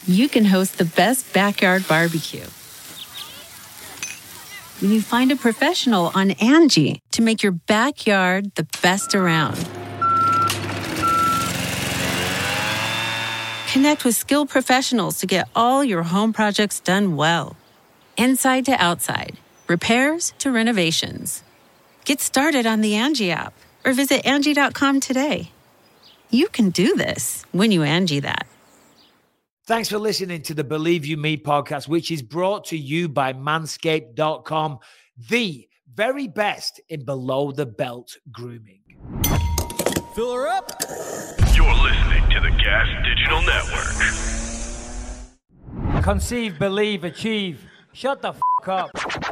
you can host the best backyard barbecue. When you find a professional on Angie to make your backyard the best around. Connect with skilled professionals to get all your home projects done well. Inside to outside, repairs to renovations. Get started on the Angie app or visit Angie.com today. You can do this when you Angie that. Thanks for listening to the Believe You Me podcast, which is brought to you by Manscaped.com, the very best in below-the-belt grooming. Fill her up. You're listening to the Gas Digital Network. Conceive, believe, achieve. Shut the up.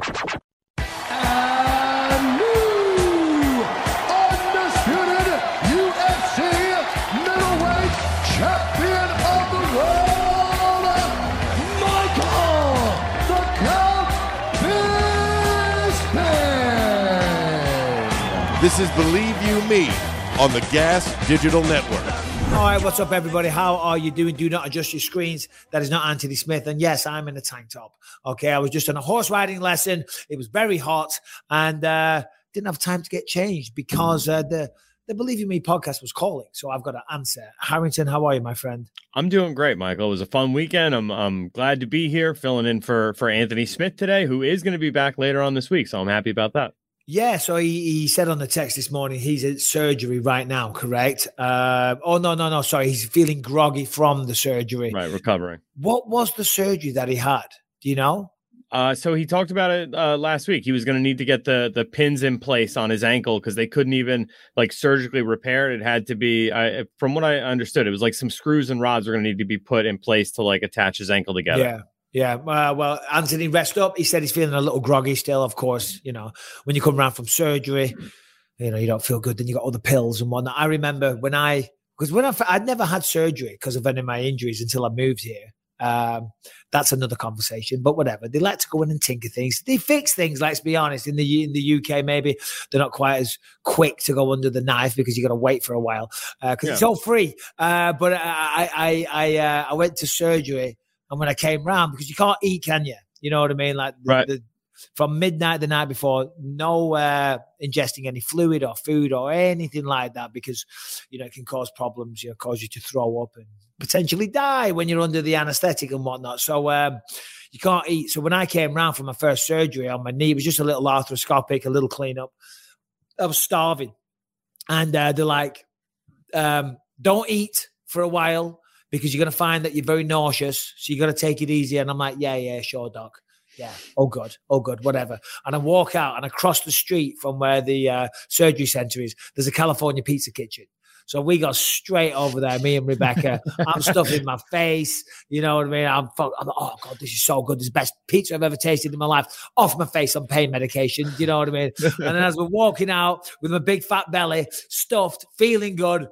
And new undisputed UFC middleweight champion of the world, Michael the Count Bisping. This is Believe You Me on the Gas Digital Network. All right, what's up, everybody? How are you doing? Do not adjust your screens. That is not Anthony Smith. And yes, I'm in a tank top. Okay, I was just on a horse riding lesson. It was very hot and didn't have time to get changed because the Believe You Me podcast was calling. So I've got to answer. Harrington, how are you, my friend? I'm doing great, Michael. It was a fun weekend. I'm glad to be here filling in for Anthony Smith today, who is going to be back later on this week. So I'm happy about that. Yeah, so he said on the text this morning he's at surgery right now, correct? No, sorry. He's feeling groggy from the surgery. Right, recovering. What was the surgery that he had? Do you know? So he talked about it last week. He was going to need to get the pins in place on his ankle because they couldn't even surgically repair it. It had to be, from what I understood, it was like some screws and rods were going to need to be put in place to attach his ankle together. Yeah. Yeah, well, Anthony, rest up. He said he's feeling a little groggy still, of course. You know, when you come around from surgery, you don't feel good. Then you got all the pills and whatnot. I remember I'd never had surgery because of any of my injuries until I moved here. That's another conversation, but whatever. They like to go in and tinker things. They fix things, let's be honest. In the UK, maybe they're not quite as quick to go under the knife because you got to wait for a while because it's all free. But I went to surgery. And when I came round, because you can't eat, can you? You know what I mean? From midnight the night before, no ingesting any fluid or food or anything like that because, it can cause problems, cause you to throw up and potentially die when you're under the anesthetic and whatnot. So you can't eat. So when I came round for my first surgery on my knee, it was just a little arthroscopic, a little cleanup. I was starving. And they're like, don't eat for a while, because you're going to find that you're very nauseous. So you got to take it easy. And I'm like, yeah, sure, doc. Yeah. Oh, good, whatever. And I walk out and across the street from where the surgery center is, there's a California pizza kitchen. So we got straight over there, me and Rebecca. I'm stuffing my face. You know what I mean? I'm oh, God, this is so good. This is the best pizza I've ever tasted in my life. Off my face on pain medication. You know what I mean? And then as we're walking out with my big fat belly, stuffed, feeling good.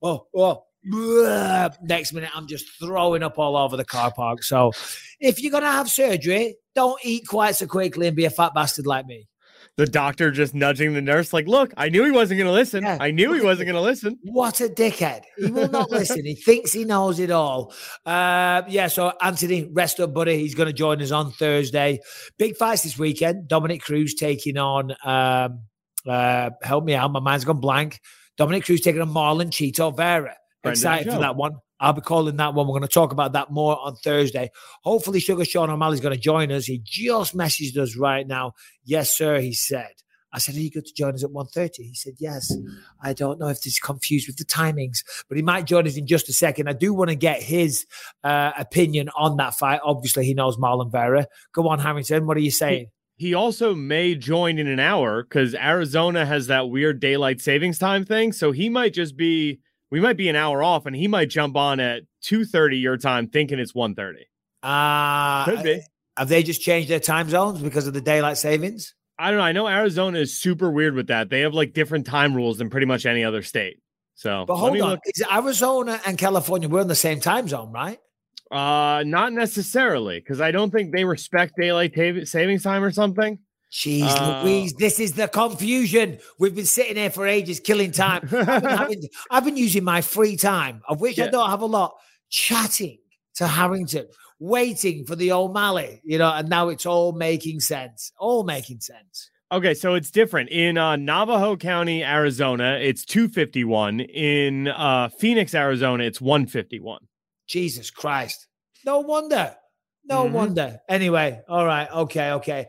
Next minute, I'm just throwing up all over the car park. So if you're going to have surgery, don't eat quite so quickly and be a fat bastard like me. The doctor just nudging the nurse look, I knew he wasn't going to listen. Yeah. I knew he wasn't going to listen. What a dickhead. He will not listen. He thinks he knows it all. So Anthony, rest up, buddy. He's going to join us on Thursday. Big fights this weekend. Dominic Cruz taking on, help me out, my mind's gone blank. Dominic Cruz taking on Marlon Chito Vera. Excited for that one. I'll be calling that one. We're going to talk about that more on Thursday. Hopefully, Sugar Sean O'Malley's going to join us. He just messaged us right now. Yes, sir, he said. I said, are you good to join us at 1:30? He said, yes. I don't know if this is confused with the timings, but he might join us in just a second. I do want to get his opinion on that fight. Obviously, he knows Marlon Vera. Go on, Harrington. What are you saying? He also may join in an hour because Arizona has that weird daylight savings time thing. So he might just be... We might be an hour off, and he might jump on at 2:30 your time, thinking it's 1:30. Could be. Have they just changed their time zones because of the daylight savings? I don't know. I know Arizona is super weird with that. They have different time rules than pretty much any other state. So, but hold on, is Arizona and California? We're in the same time zone, right? Not necessarily, because I don't think they respect daylight savings time or something. Jeez Louise, this is the confusion. We've been sitting here for ages, killing time. I've been using my free time, of which I don't have a lot, chatting to Harrington, waiting for the O'Malley, and now it's all making sense. All making sense. Okay, so it's different. In Navajo County, Arizona, it's 251. In Phoenix, Arizona, it's 151. Jesus Christ. No wonder. No wonder. Anyway, all right. Okay.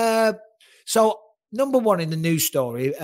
So, number one in the news story,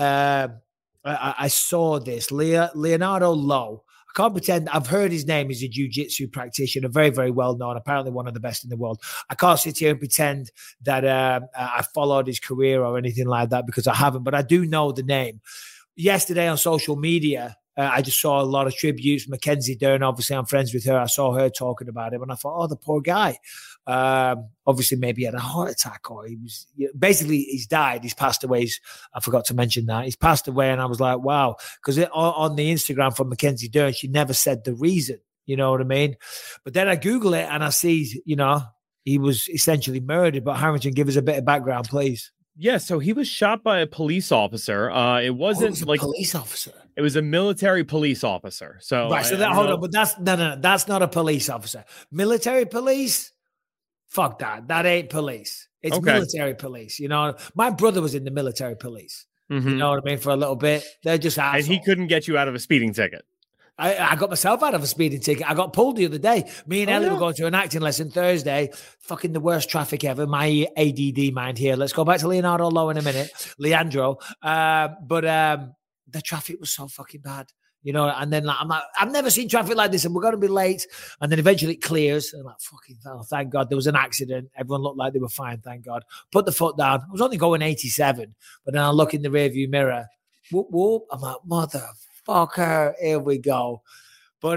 I saw this. Leonardo Lo. I can't pretend I've heard his name. He's a jiu-jitsu practitioner, very, very well known, apparently one of the best in the world. I can't sit here and pretend that I followed his career or anything like that because I haven't, but I do know the name. Yesterday on social media, I just saw a lot of tributes. Mackenzie Dern, obviously I'm friends with her. I saw her talking about him and I thought, oh, the poor guy. Obviously maybe he had a heart attack or basically he's died. He's passed away. I forgot to mention that. He's passed away and I was like, wow. Because on the Instagram from Mackenzie Dern, she never said the reason. You know what I mean? But then I Google it and I see, he was essentially murdered. But Harrington, give us a bit of background, please. Yeah, so he was shot by a police officer. It wasn't like police officer. It was a military police officer. So right. So hold on, but that's not a police officer. Military police. Fuck that. That ain't police. It's military police. My brother was in the military police. You know what I mean? For a little bit, they're just assholes. And he couldn't get you out of a speeding ticket. I got myself out of a speeding ticket. I got pulled the other day. Me and Ellie were going to an acting lesson Thursday. Fucking the worst traffic ever. My ADD mind here. Let's go back to Leonardo Lo in a minute. Leandro. But the traffic was so fucking bad. And then I'm like, I've never seen traffic like this and we're going to be late. And then eventually it clears. And I'm like, fucking hell, thank God. There was an accident. Everyone looked like they were fine, thank God. Put the foot down. I was only going 87. But then I look in the rearview mirror. Whoop, whoop. I'm like, motherfucker, here we go. But,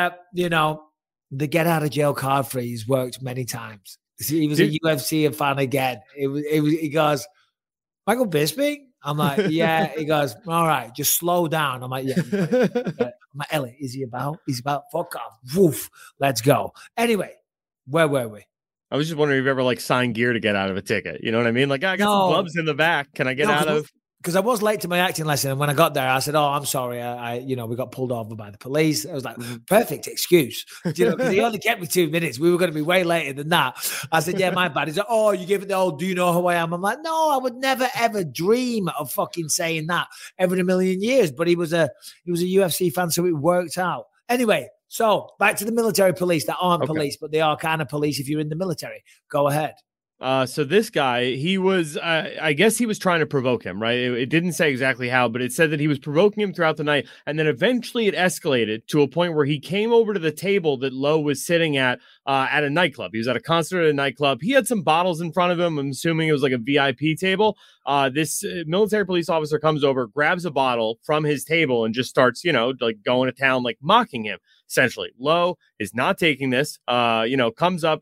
the get out of jail card freeze worked many times. He was a UFC fan again. He goes, Michael Bisping? I'm like, yeah. He goes, all right, just slow down. I'm like, yeah. I'm like, Ellie, is he about? He's about, fuck off. Woof, let's go. Anyway, where were we? I was just wondering if you ever signed gear to get out of a ticket. You know what I mean? Like, I got some gloves in the back. Can I get out of? Because I was late to my acting lesson. And when I got there, I said, oh, I'm sorry. We got pulled over by the police. I was like, perfect excuse. Because he only kept me 2 minutes. We were going to be way later than that. I said, yeah, my bad. He's like, oh, you gave it the old, do you know who I am? I'm like, no, I would never, ever dream of fucking saying that ever in a million years. But he was a UFC fan, so it worked out. Anyway, so back to the military police that aren't police, but they are kind of police if you're in the military. Go ahead. So this guy, he was, I guess he was trying to provoke him, right? It didn't say exactly how, but it said that he was provoking him throughout the night. And then eventually it escalated to a point where he came over to the table that Lo was sitting at a nightclub. He was at a concert at a nightclub. He had some bottles in front of him. I'm assuming it was like a VIP table. This military police officer comes over, grabs a bottle from his table and just starts, going to town, mocking him, essentially. Lo is not taking this, comes up,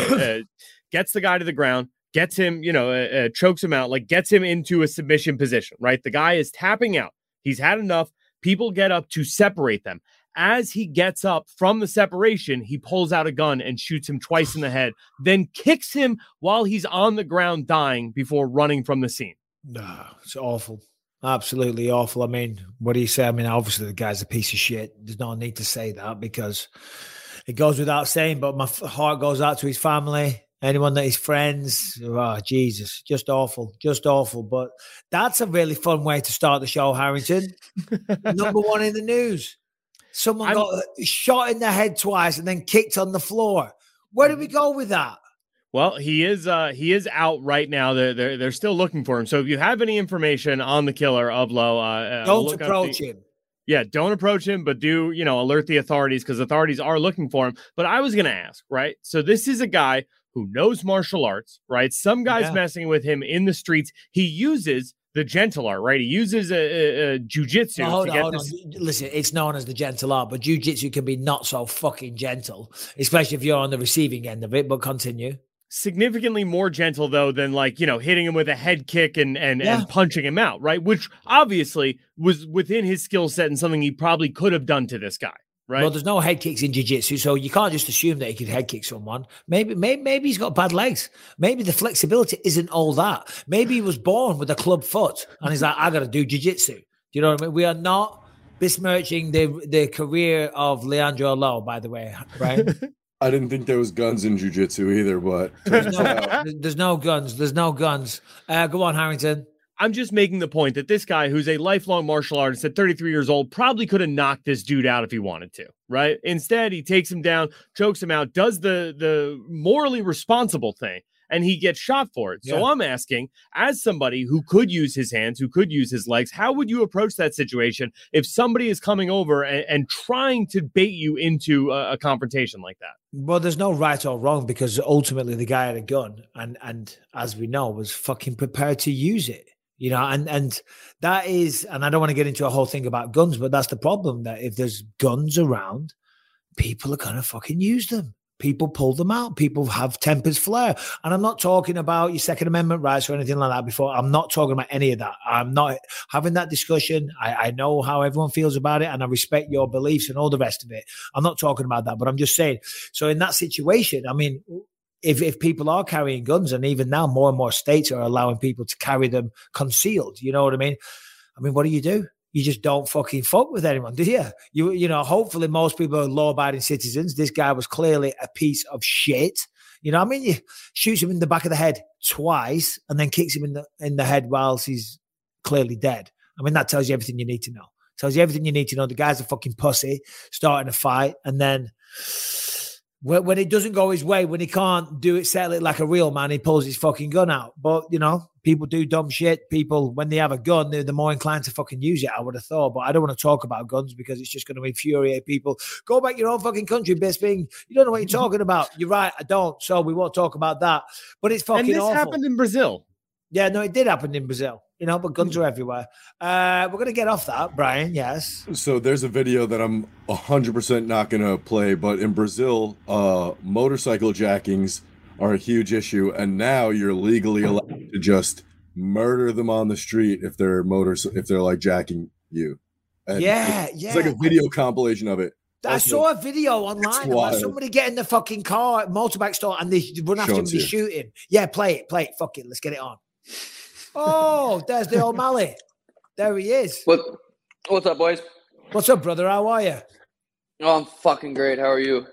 gets the guy to the ground, gets him, chokes him out, gets him into a submission position, right? The guy is tapping out. He's had enough. People get up to separate them. As he gets up from the separation, he pulls out a gun and shoots him twice in the head, then kicks him while he's on the ground dying before running from the scene. No, it's awful. Absolutely awful. I mean, what do you say? I mean, obviously the guy's a piece of shit. There's no need to say that because it goes without saying, but my heart goes out to his family. Anyone that his friends, oh, Jesus, just awful. But that's a really fun way to start the show, Harrington. Number one in the news. Someone got shot in the head twice and then kicked on the floor. Where do we go with that? Well, he is out right now. They're still looking for him. So if you have any information on the killer of Lo, don't approach him. Yeah, don't approach him, but do, alert the authorities because authorities are looking for him. But I was going to ask, right? So this is a guy who knows martial arts, right? Some guy's messing with him in the streets. He uses the gentle art, right? He uses a jiu-jitsu. Hold on. Listen, it's known as the gentle art, but jiu-jitsu can be not so fucking gentle, especially if you're on the receiving end of it, but continue. Significantly more gentle, though, than hitting him with a head kick and punching him out, right? Which obviously was within his skill set and something he probably could have done to this guy. Right. Well, there's no head kicks in jiu-jitsu, so you can't just assume that he could head kick someone. Maybe he's got bad legs. Maybe the flexibility isn't all that. Maybe he was born with a club foot and he's like, I got to do jiu-jitsu. Do you know what I mean? We are not besmirching the career of Leandro Lo, by the way, right? I didn't think there was guns in jiu-jitsu either, but There's no guns. There's no guns. Go on, Harrington. I'm just making the point that this guy, who's a lifelong martial artist at 33 years old, probably could have knocked this dude out if he wanted to, right? Instead, he takes him down, chokes him out, does the morally responsible thing, and he gets shot for it. Yeah. So I'm asking, as somebody who could use his hands, who could use his legs, how would you approach that situation if somebody is coming over and trying to bait you into a confrontation like that? Well, there's no right or wrong because ultimately the guy had a gun and as we know, was fucking prepared to use it. You know, and that is, and I don't want to get into a whole thing about guns, but that's the problem, that if there's guns around, people are going to fucking use them. People pull them out. People have tempers flare. And I'm not talking about your Second Amendment rights or anything like that before. I'm not talking about any of that. I'm not having that discussion. I know how everyone feels about it and I respect your beliefs and all the rest of it. I'm not talking about that, but I'm just saying. So in that situation, I mean, if people are carrying guns, and even now more and more states are allowing people to carry them concealed, you know what I mean? What do? You just don't fucking fuck with anyone, do you? You know, hopefully most people are law-abiding citizens. This guy was clearly a piece of shit. You know what I mean? You shoots him in the back of the head twice and then kicks him in the head whilst he's clearly dead. I mean, that tells you everything you need to know. Tells you everything you need to know. The guy's a fucking pussy, starting a fight, and then when it doesn't go his way, when he can't do it, settle it like a real man, he pulls his fucking gun out. But, you know, people do dumb shit. People, when they have a gun, they're more inclined to fucking use it, I would have thought. But I don't want to talk about guns because it's just going to infuriate people. Go back to your own fucking country, Bisping. You don't know what you're talking about. You're right, I don't. So we won't talk about that. But it's fucking awful. And this happened in Brazil. Yeah, no, it did happen in Brazil. You know, but guns are everywhere. We're going to get off that, Brian, yes. So there's a video that I'm 100% not going to play, but in Brazil, motorcycle jackings are a huge issue, and now you're legally allowed to just murder them on the street if they're like jacking you. And it's like a video compilation of it. I saw a video online about somebody getting the fucking car, motorbike store, and they run after him and they shoot him. Yeah, play it. Fuck it. Let's get it on. Oh, there's the O'Malley. There he is. What's up, boys? What's up, brother? How are you? Oh, I'm fucking great. How are you?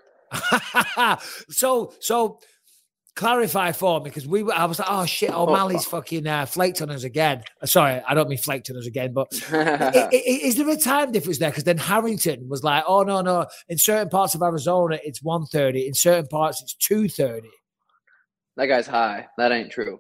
So clarify for me, because I was like, oh shit, O'Malley's fucking flaked on us again. Sorry, I don't mean flaked on us again, but is there a time difference there? Because then Harrington was like, oh no, in certain parts of Arizona it's 1:30, in certain parts it's 2:30. That guy's high. That ain't true.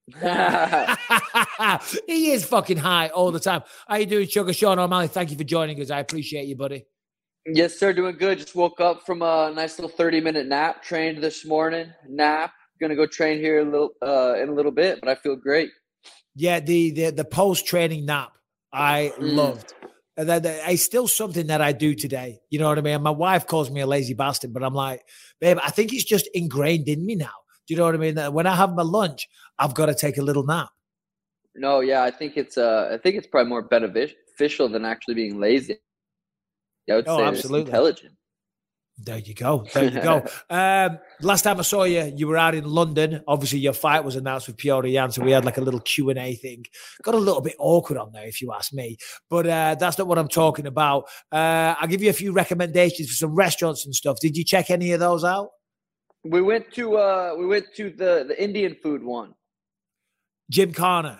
He is fucking high all the time. How you doing, Sugar Sean O'Malley? Thank you for joining us. I appreciate you, buddy. Yes, sir. Doing good. Just woke up from a nice little 30-minute nap. Trained this morning. Gonna go train here in a little bit, but I feel great. Yeah, the post-training nap I loved. It's still something that I do today. You know what I mean? My wife calls me a lazy bastard, but I'm like, babe, I think it's just ingrained in me now. Do you know what I mean? That when I have my lunch, I've got to take a little nap. No, yeah, I think it's probably more beneficial than actually being lazy. I would say absolutely. It's intelligent. There you go. Last time I saw you, you were out in London. Obviously, your fight was announced with Petr Yan, so we had like a little Q&A thing. Got a little bit awkward on there, if you ask me. But that's not what I'm talking about. I'll give you a few recommendations for some restaurants and stuff. Did you check any of those out? We went to the Indian food one. Gymkhana.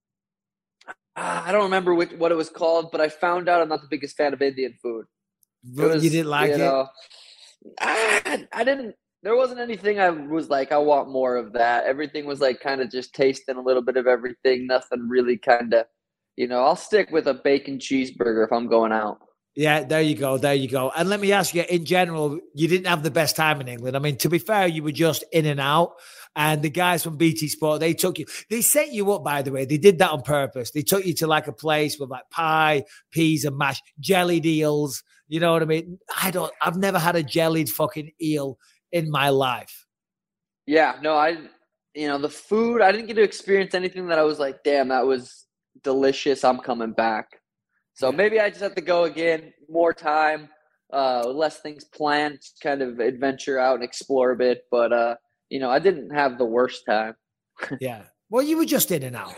I don't remember what it was called, but I found out I'm not the biggest fan of Indian food. You didn't like it? I didn't. There wasn't anything I was like, I want more of that. Everything was like kind of just tasting a little bit of everything. Nothing really kind of, I'll stick with a bacon cheeseburger if I'm going out. Yeah, there you go. And let me ask you, in general, you didn't have the best time in England. I mean, to be fair, you were just in and out. And the guys from BT Sport, they set you up, by the way. They did that on purpose. They took you to like a place with like pie, peas and mash, jellied eels. You know what I mean? I've never had a jellied fucking eel in my life. Yeah, no, the food, I didn't get to experience anything that I was like, damn, that was delicious. I'm coming back. So maybe I just have to go again, more time, less things planned, kind of adventure out and explore a bit. But, I didn't have the worst time. Yeah. Well, you were just in and out.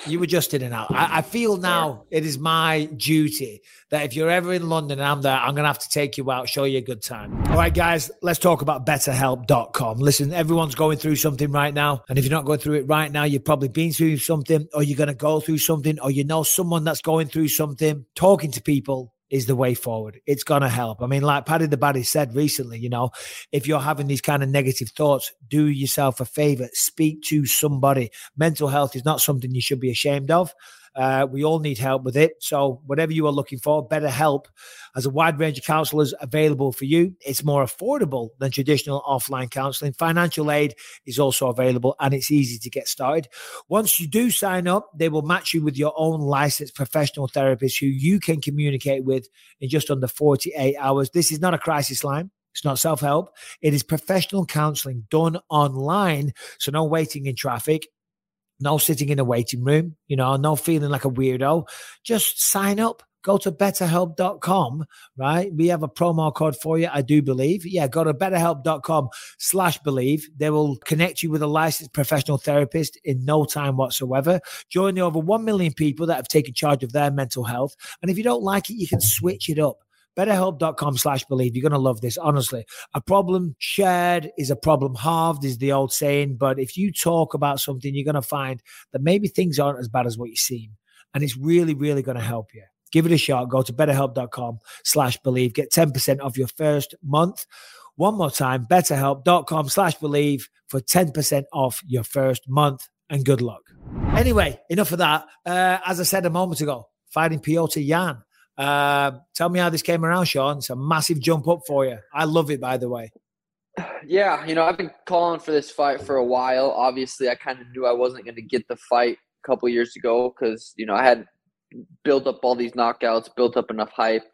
I feel now it is my duty that if you're ever in London and I'm there, I'm going to have to take you out, show you a good time. All right, guys, let's talk about BetterHelp.com. Listen, everyone's going through something right now. And if you're not going through it right now, you've probably been through something, or you're going to go through something, or you know someone that's going through something. Talking to people is the way forward. It's going to help. I mean, like Paddy the Baddy said recently, you know, if you're having these kind of negative thoughts, do yourself a favor, speak to somebody. Mental health is not something you should be ashamed of. We all need help with it. So whatever you are looking for, BetterHelp has a wide range of counselors available for you. It's more affordable than traditional offline counseling. Financial aid is also available, and it's easy to get started. Once you do sign up, they will match you with your own licensed professional therapist who you can communicate with in just under 48 hours. This is not a crisis line. It's not self-help. It is professional counseling done online. So no waiting in traffic. No sitting in a waiting room, you know, no feeling like a weirdo. Just sign up. Go to betterhelp.com, right? We have a promo code for you, I do believe. Yeah, go to betterhelp.com/believe. They will connect you with a licensed professional therapist in no time whatsoever. Join the over 1 million people that have taken charge of their mental health. And if you don't like it, you can switch it up. BetterHelp.com/believe. You're going to love this, honestly. A problem shared is a problem halved, is the old saying. But if you talk about something, you're going to find that maybe things aren't as bad as what you seem. And it's really, really going to help you. Give it a shot. Go to BetterHelp.com/believe. Get 10% off your first month. One more time, BetterHelp.com/believe for 10% off your first month. And good luck. Anyway, enough of that. As I said a moment ago, fighting Piotr Yan. Tell me how this came around, Sean. It's a massive jump up for you. I love it, by the way. Yeah, you know, I've been calling for this fight for a while. Obviously, I kind of knew I wasn't going to get the fight a couple of years ago because, you know, I had built up all these knockouts, built up enough hype.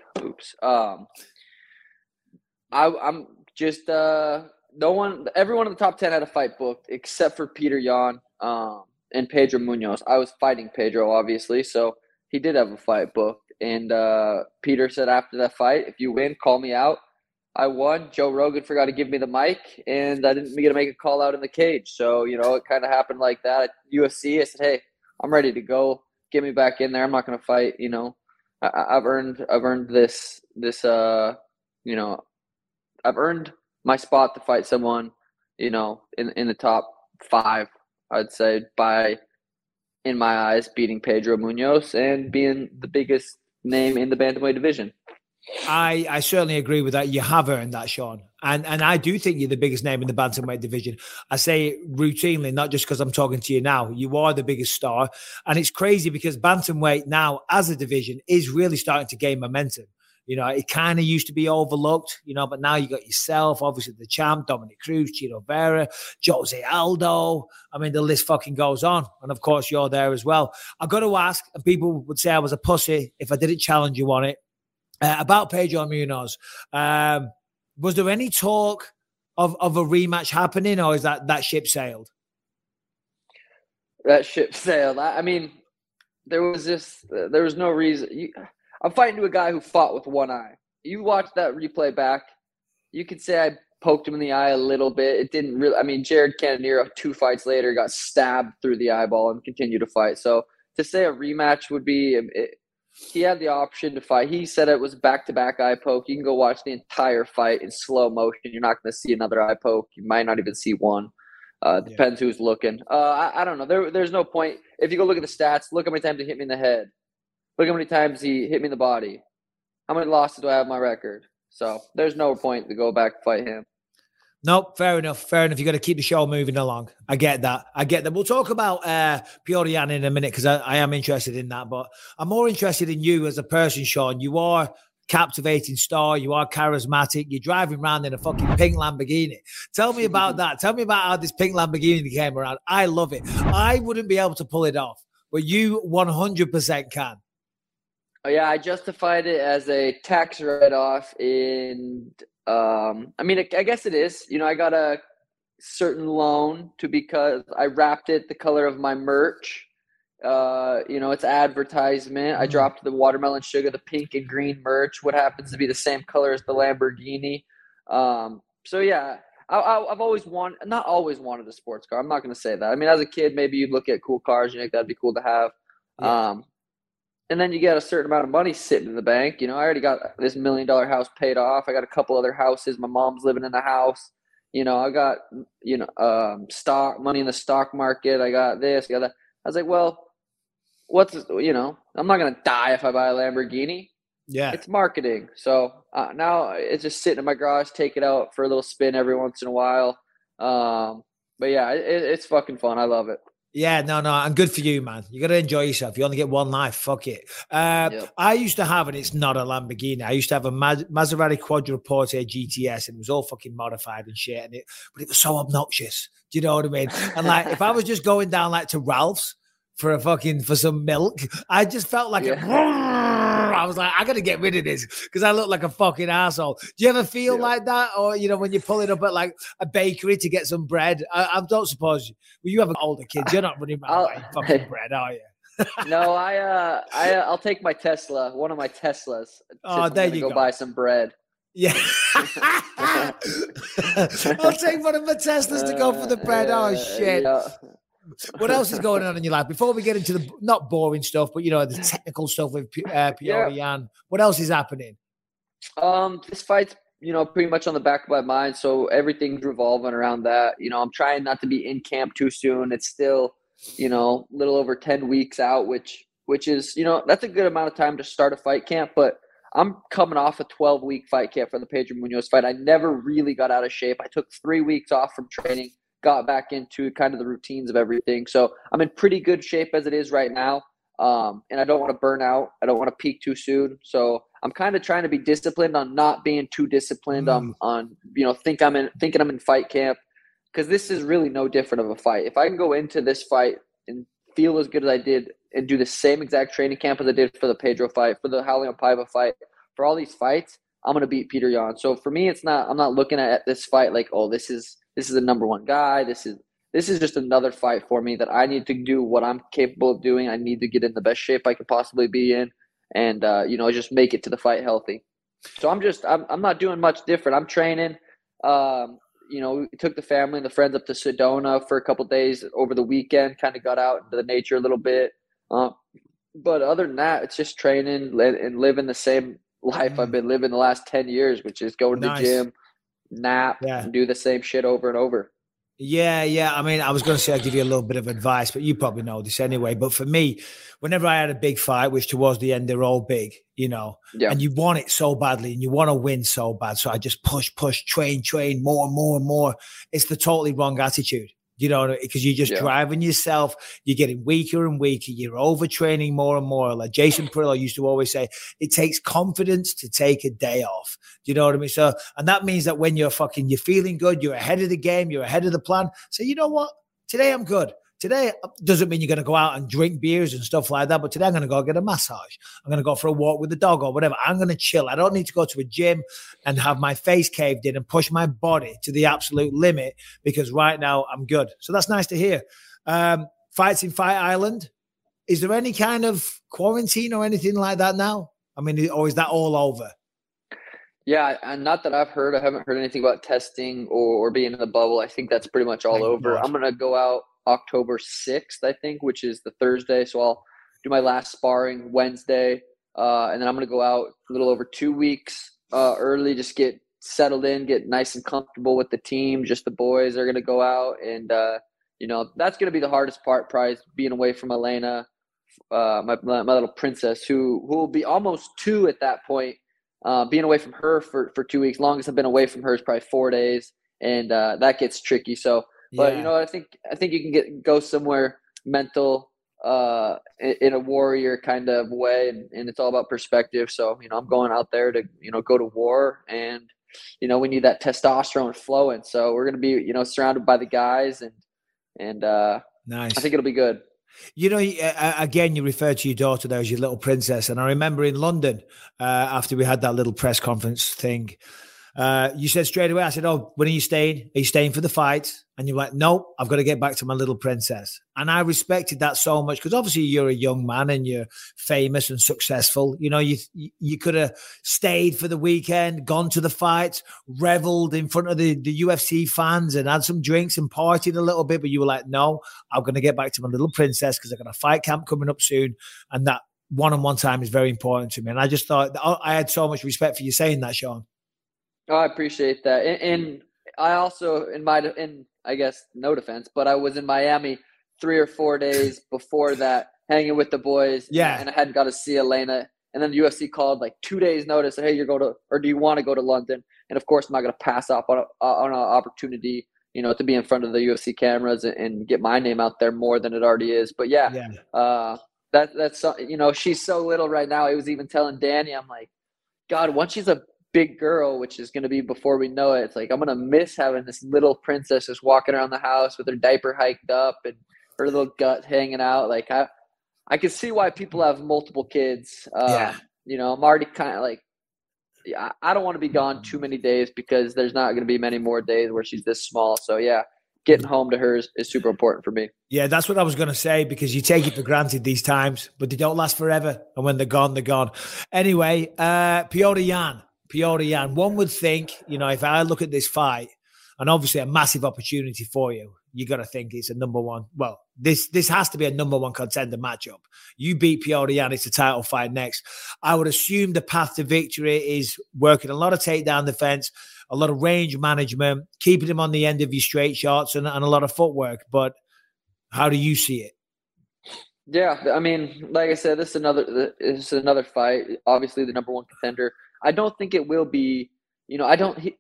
I'm just everyone in the top 10 had a fight booked except for Petr Yan and Pedro Munoz. I was fighting Pedro, obviously, so he did have a fight booked. And Peter said after that fight, if you win, call me out. I won. Joe Rogan forgot to give me the mic, and I didn't get to make a call out in the cage. So, you know, it kind of happened like that. At UFC, I said, hey, I'm ready to go. Get me back in there. I'm not going to fight. You know, I've earned this. You know, I've earned my spot to fight someone. You know, in the top 5, I'd say, by, in my eyes, beating Pedro Munoz and being the biggest name in the bantamweight division. I certainly agree with that. You have earned that, Sean. And I do think you're the biggest name in the bantamweight division. I say it routinely, not just because I'm talking to you now. You are the biggest star. And it's crazy because bantamweight now as a division is really starting to gain momentum. You know, it kind of used to be overlooked, you know, but now you got yourself, obviously the champ, Dominic Cruz, Chito Vera, Jose Aldo. I mean, the list fucking goes on. And of course, you're there as well. I've got to ask, and people would say I was a pussy if I didn't challenge you on it, about Pedro Munoz. Was there any talk of a rematch happening, or is that ship sailed? That ship sailed. I mean, there was no reason. I'm fighting to a guy who fought with one eye. You watch that replay back, you could say I poked him in the eye a little bit. It didn't really – I mean, Jared Cannonier, 2 fights later, got stabbed through the eyeball and continued to fight. So to say a rematch would be he had the option to fight. He said it was back-to-back eye poke. You can go watch the entire fight in slow motion. You're not going to see another eye poke. You might not even see one. Depends who's looking. I don't know. There's no point. If you go look at the stats, look how many times he hit me in the head. Look how many times he hit me in the body. How many losses do I have on my record? So there's no point to go back and fight him. Nope, fair enough. You got to keep the show moving along. I get that. We'll talk about Piotr Yan in a minute because I am interested in that. But I'm more interested in you as a person, Sean. You are a captivating star. You are charismatic. You're driving around in a fucking pink Lamborghini. Tell me about that. Tell me about how this pink Lamborghini came around. I love it. I wouldn't be able to pull it off, but you 100% can. Oh, yeah, I justified it as a tax write-off I mean, I guess it is. You know, I got a certain loan because I wrapped it the color of my merch. You know, it's advertisement. I dropped the watermelon sugar, the pink and green merch, what happens to be the same color as the Lamborghini. So, yeah, I've always not always wanted a sports car. I'm not going to say that. I mean, as a kid, maybe you'd look at cool cars and you think that'd be cool to have. Yeah. And then you get a certain amount of money sitting in the bank. You know, I already got this $1 million house paid off. I got a couple other houses. My mom's living in the house. You know, I got, stock money in the stock market. I got this, I got that. I was like, well, I'm not going to die if I buy a Lamborghini. Yeah. It's marketing. So now it's just sitting in my garage, take it out for a little spin every once in a while. But yeah, it's fucking fun. I love it. Yeah, no, and good for you, man. You got to enjoy yourself. You only get one life. Fuck it. Yep. I used to have, and it's not a Lamborghini. I used to have a Maserati Quadriporte GTS, and it was all fucking modified and shit. But it was so obnoxious. Do you know what I mean? And like, if I was just going down like to Ralph's for some milk, I just felt like I was like, I got to get rid of this because I look like a fucking asshole. Do you ever feel like that? Or, when you're pulling up at like a bakery to get some bread? I don't suppose you have older kids. You're not running around buying fucking bread, are you? No, I'll take my Tesla, one of my Teslas. Oh, there you go. Buy some bread. Yeah. I'll take one of my Teslas to go for the bread. Oh, shit. Yeah. What else is going on in your life? Before we get into the not boring stuff, but the technical stuff with Petr Yan, what else is happening? This fight's pretty much on the back of my mind, so everything's revolving around that. I'm trying not to be in camp too soon. It's still little over 10 weeks out, which is that's a good amount of time to start a fight camp. But I'm coming off a 12-week fight camp for the Pedro Munoz fight. I never really got out of shape. I took 3 weeks off from training. Got back into kind of the routines of everything. So I'm in pretty good shape as it is right now. And I don't want to burn out. I don't want to peak too soon. So I'm kind of trying to be disciplined on not being too disciplined on thinking I'm in fight camp, because this is really no different of a fight. If I can go into this fight and feel as good as I did and do the same exact training camp as I did for the Pedro fight, for the Raulian Paiva fight, for all these fights, I'm going to beat Petr Yan. So for me, I'm not looking at this fight like, oh, this is the number one guy. This is just another fight for me that I need to do what I'm capable of doing. I need to get in the best shape I could possibly be in, and just make it to the fight healthy. So I'm not doing much different. I'm training. We took the family and the friends up to Sedona for a couple of days over the weekend. Kind of got out into the nature a little bit. But other than that, it's just training and living the same life I've been living the last 10 years, which is going to the gym, nap, and do the same shit over and over. Yeah. I mean, I was going to say I'd give you a little bit of advice, but you probably know this anyway. But for me, whenever I had a big fight, which towards the end, they're all big, and you want it so badly and you want to win so bad. So I just push, train more and more and more. It's the totally wrong attitude. Because you're just driving yourself, you're getting weaker and weaker, you're overtraining more and more. Like Jason Perillo used to always say, it takes confidence to take a day off. Do you know what I mean? So, and that means that when you're feeling good, you're ahead of the game, you're ahead of the plan. So you know what? Today I'm good. Today doesn't mean you're going to go out and drink beers and stuff like that, but today I'm going to go get a massage. I'm going to go for a walk with the dog or whatever. I'm going to chill. I don't need to go to a gym and have my face caved in and push my body to the absolute limit, because right now I'm good. So that's nice to hear. Fights in Fight Island. Is there any kind of quarantine or anything like that now? I mean, or is that all over? Yeah, and not that I've heard. I haven't heard anything about testing or being in the bubble. I think that's pretty much all over. God. I'm going to go out October 6th, I think, which is the Thursday. So I'll do my last sparring Wednesday. And then I'm going to go out a little over 2 weeks early, just get settled in, get nice and comfortable with the team. Just the boys are going to go out. And, that's going to be the hardest part, probably being away from Elena, my little princess, who will be almost 2 at that point. Being away from her for 2 weeks. Longest I've been away from her is probably 4 days. And that gets tricky. So, but I think you can go somewhere mental in a warrior kind of way, and it's all about perspective. So I'm going out there to go to war, and we need that testosterone flowing. So we're gonna be surrounded by the guys, and nice. I think it'll be good. Again, you referred to your daughter there as your little princess, and I remember in London after we had that little press conference thing. You said straight away, I said, oh, when are you staying? Are you staying for the fight? And you're like, no, I've got to get back to my little princess. And I respected that so much because obviously you're a young man and you're famous and successful. You know, you could have stayed for the weekend, gone to the fights, reveled in front of the UFC fans and had some drinks and partied a little bit. But you were like, no, I'm going to get back to my little princess because I've got a fight camp coming up soon. And that one-on-one time is very important to me. And I just thought I had so much respect for you saying that, Sean. Oh, I appreciate that. And I also, I guess, no defense, but I was in Miami 3 or 4 days before that, hanging with the boys. Yeah. And I hadn't got to see Elena. And then the UFC called like 2 days notice, hey, do you want to go to London? And of course, I'm not going to pass up on an opportunity, you know, to be in front of the UFC cameras and get my name out there more than it already is. But that's, you know, she's so little right now. I was even telling Danny, I'm like, God, once she's a big girl, which is going to be before we know it, it's like I'm going to miss having this little princess just walking around the house with her diaper hiked up and her little gut hanging out. Like I can see why people have multiple kids. You know, I'm already kind of like, I don't want to be gone too many days because there's not going to be many more days where she's this small. So yeah, getting home to her is super important for me. Yeah, that's what I was going to say because you take it for granted these times, but they don't last forever. And when they're gone, they're gone. Anyway, Petr Yan, one would think, you know, if I look at this fight, and obviously a massive opportunity for you, you got to think it's a number one. Well, this has to be a number one contender matchup. You beat Petr Yan, it's a title fight next. I would assume the path to victory is working a lot of takedown defense, a lot of range management, keeping him on the end of your straight shots, and a lot of footwork. But how do you see it? Yeah, I mean, like I said, this is another fight. Obviously, the number one contender. I don't think it will be, you know,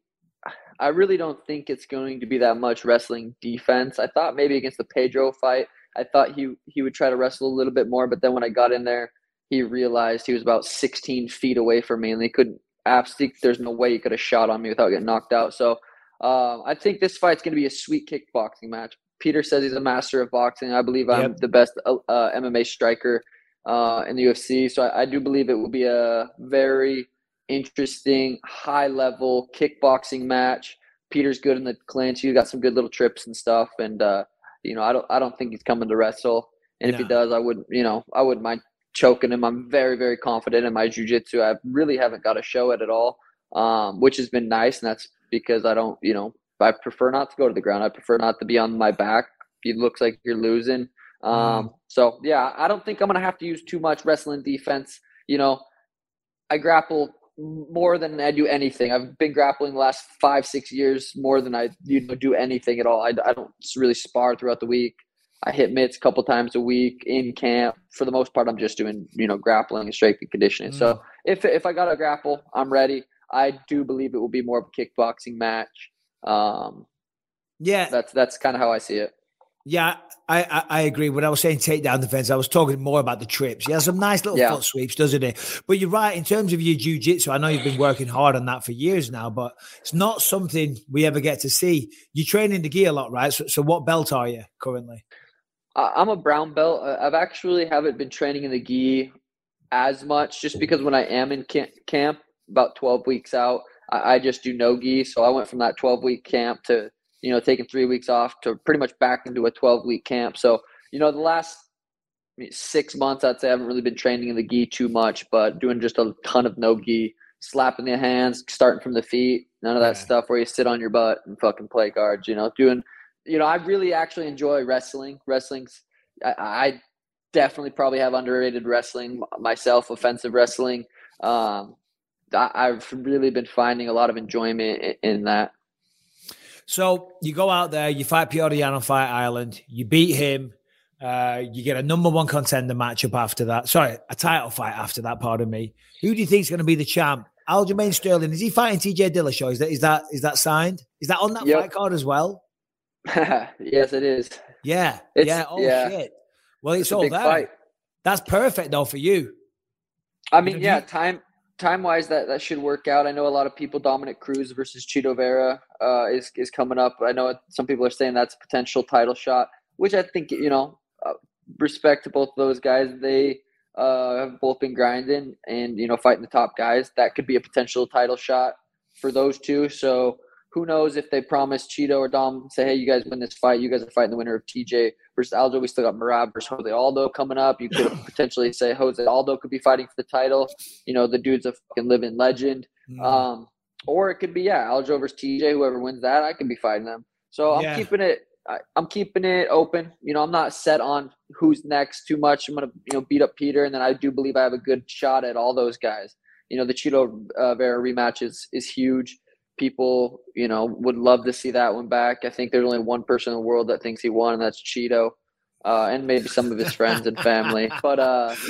I really don't think it's going to be that much wrestling defense. I thought maybe against the Pedro fight, I thought he would try to wrestle a little bit more, but then when I got in there, he realized he was about 16 feet away from me and there's no way he could have shot on me without getting knocked out. So I think this fight's going to be a sweet kickboxing match. Peter says he's a master of boxing. I believe I'm the best MMA striker in the UFC. So I do believe it will be a very interesting, high-level kickboxing match. Peter's good in the clinch. He's got some good little trips and stuff. And, you know, I don't think he's coming to wrestle. And if he does, I wouldn't mind choking him. I'm very, very confident in my jiu-jitsu. I really haven't got to show it at all, which has been nice. And that's because I prefer not to go to the ground. I prefer not to be on my back. It looks like you're losing. So, yeah, I don't think I'm going to have to use too much wrestling defense. You know, I grapple more than I do anything. I've been grappling the last 5-6 years more than I do anything at all. I don't really spar throughout the week. I hit mitts a couple times a week in camp. For the most part, I'm just doing, grappling and strength and conditioning. So if I got to grapple, I'm ready. I do believe it will be more of a kickboxing match. That's kind of how I see it. Yeah, I agree. When I was saying takedown defense, I was talking more about the trips. He has some nice little foot sweeps, doesn't he? But you're right, in terms of your jiu-jitsu, I know you've been working hard on that for years now, but it's not something we ever get to see. You train in the gi a lot, right? So what belt are you currently? I'm a brown belt. I've actually haven't been training in the gi as much just because when I am in camp, about 12 weeks out, I just do no gi. So I went from that 12-week camp to taking 3 weeks off to pretty much back into a 12-week camp. So, the last 6 months, I'd say I haven't really been training in the gi too much, but doing just a ton of no gi, slapping the hands, starting from the feet, none of that stuff where you sit on your butt and fucking play guards, I really actually enjoy wrestling. I definitely probably have underrated wrestling myself, offensive wrestling. I've really been finding a lot of enjoyment in that. So you go out there, you fight Petr Yan on Fight Island, you beat him, you get a number one contender matchup after that. Sorry, a title fight after that, pardon me. Who do you think is going to be the champ? Aljamain Sterling, is he fighting TJ Dillashaw? Is that signed? Is that on that fight card as well? Yes, it is. Yeah. Shit. Well, it's all there. Fight. That's perfect, though, for you. I mean, time-wise, that should work out. I know a lot of people, Dominic Cruz versus Chito Vera is coming up. I know some people are saying that's a potential title shot, which I think, respect to both of those guys. They have both been grinding and, fighting the top guys. That could be a potential title shot for those two. So who knows if they promise Cheeto or Dom, say, hey, you guys win this fight. You guys are fighting the winner of TJ versus Aljo. We still got Merab versus Jose Aldo coming up. You could potentially say Jose Aldo could be fighting for the title. You know, the dude's a fucking living legend. Or it could be, Aljo versus TJ. Whoever wins that, I could be fighting them. So I'm keeping it open. You know, I'm not set on who's next too much. I'm going to, beat up Peter. And then I do believe I have a good shot at all those guys. You know, the Cheeto Vera rematch is huge. People, would love to see that one back. I think there's only one person in the world that thinks he won, and that's Cheeto, and maybe some of his friends and family. But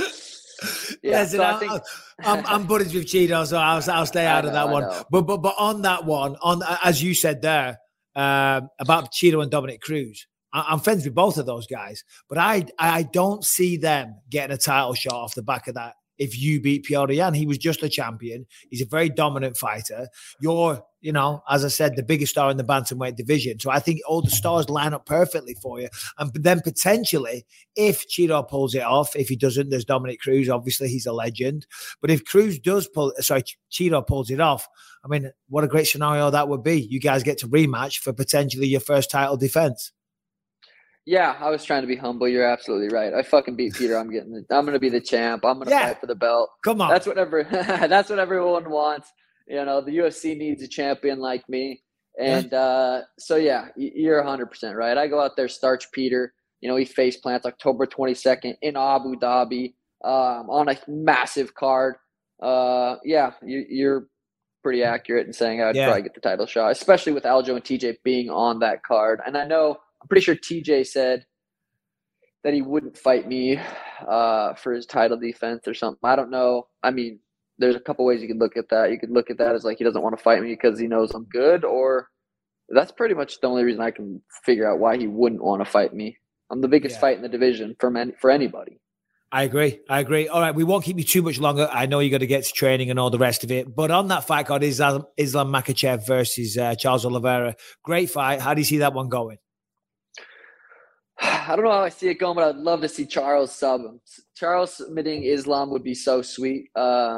Listen, so I'm buddies with Cheeto, so I'll stay out of that one. But on that one, as you said there about Cheeto and Dominic Cruz, I'm friends with both of those guys, but I don't see them getting a title shot off the back of that. If you beat Petr Yan, he was just a champion. He's a very dominant fighter. You're, as I said, the biggest star in the bantamweight division. So I think all the stars line up perfectly for you. And then potentially, if Cheeto pulls it off, if he doesn't, there's Dominic Cruz. Obviously, he's a legend. But if Cheeto pulls it off, I mean, what a great scenario that would be. You guys get to rematch for potentially your first title defense. Yeah, I was trying to be humble. You're absolutely right. I fucking beat Peter. I'm going to be the champ. I'm going to fight for the belt. Come on. That's what everyone wants. The UFC needs a champion like me. And you're 100% right. I go out there, starch Peter. He face plants October 22nd in Abu Dhabi on a massive card. You're pretty accurate in saying I'd probably get the title shot, especially with Aljo and TJ being on that card. And I'm pretty sure TJ said that he wouldn't fight me for his title defense or something. I don't know. I mean, there's a couple ways you could look at that. You could look at that as like he doesn't want to fight me because he knows I'm good, or that's pretty much the only reason I can figure out why he wouldn't want to fight me. I'm the biggest fight in the division for anybody. I agree. All right, we won't keep you too much longer. I know you got to get to training and all the rest of it. But on that fight card, Islam Makhachev versus Charles Oliveira. Great fight. How do you see that one going? I don't know how I see it going, but I'd love to see Charles sub him. Charles submitting Islam would be so sweet.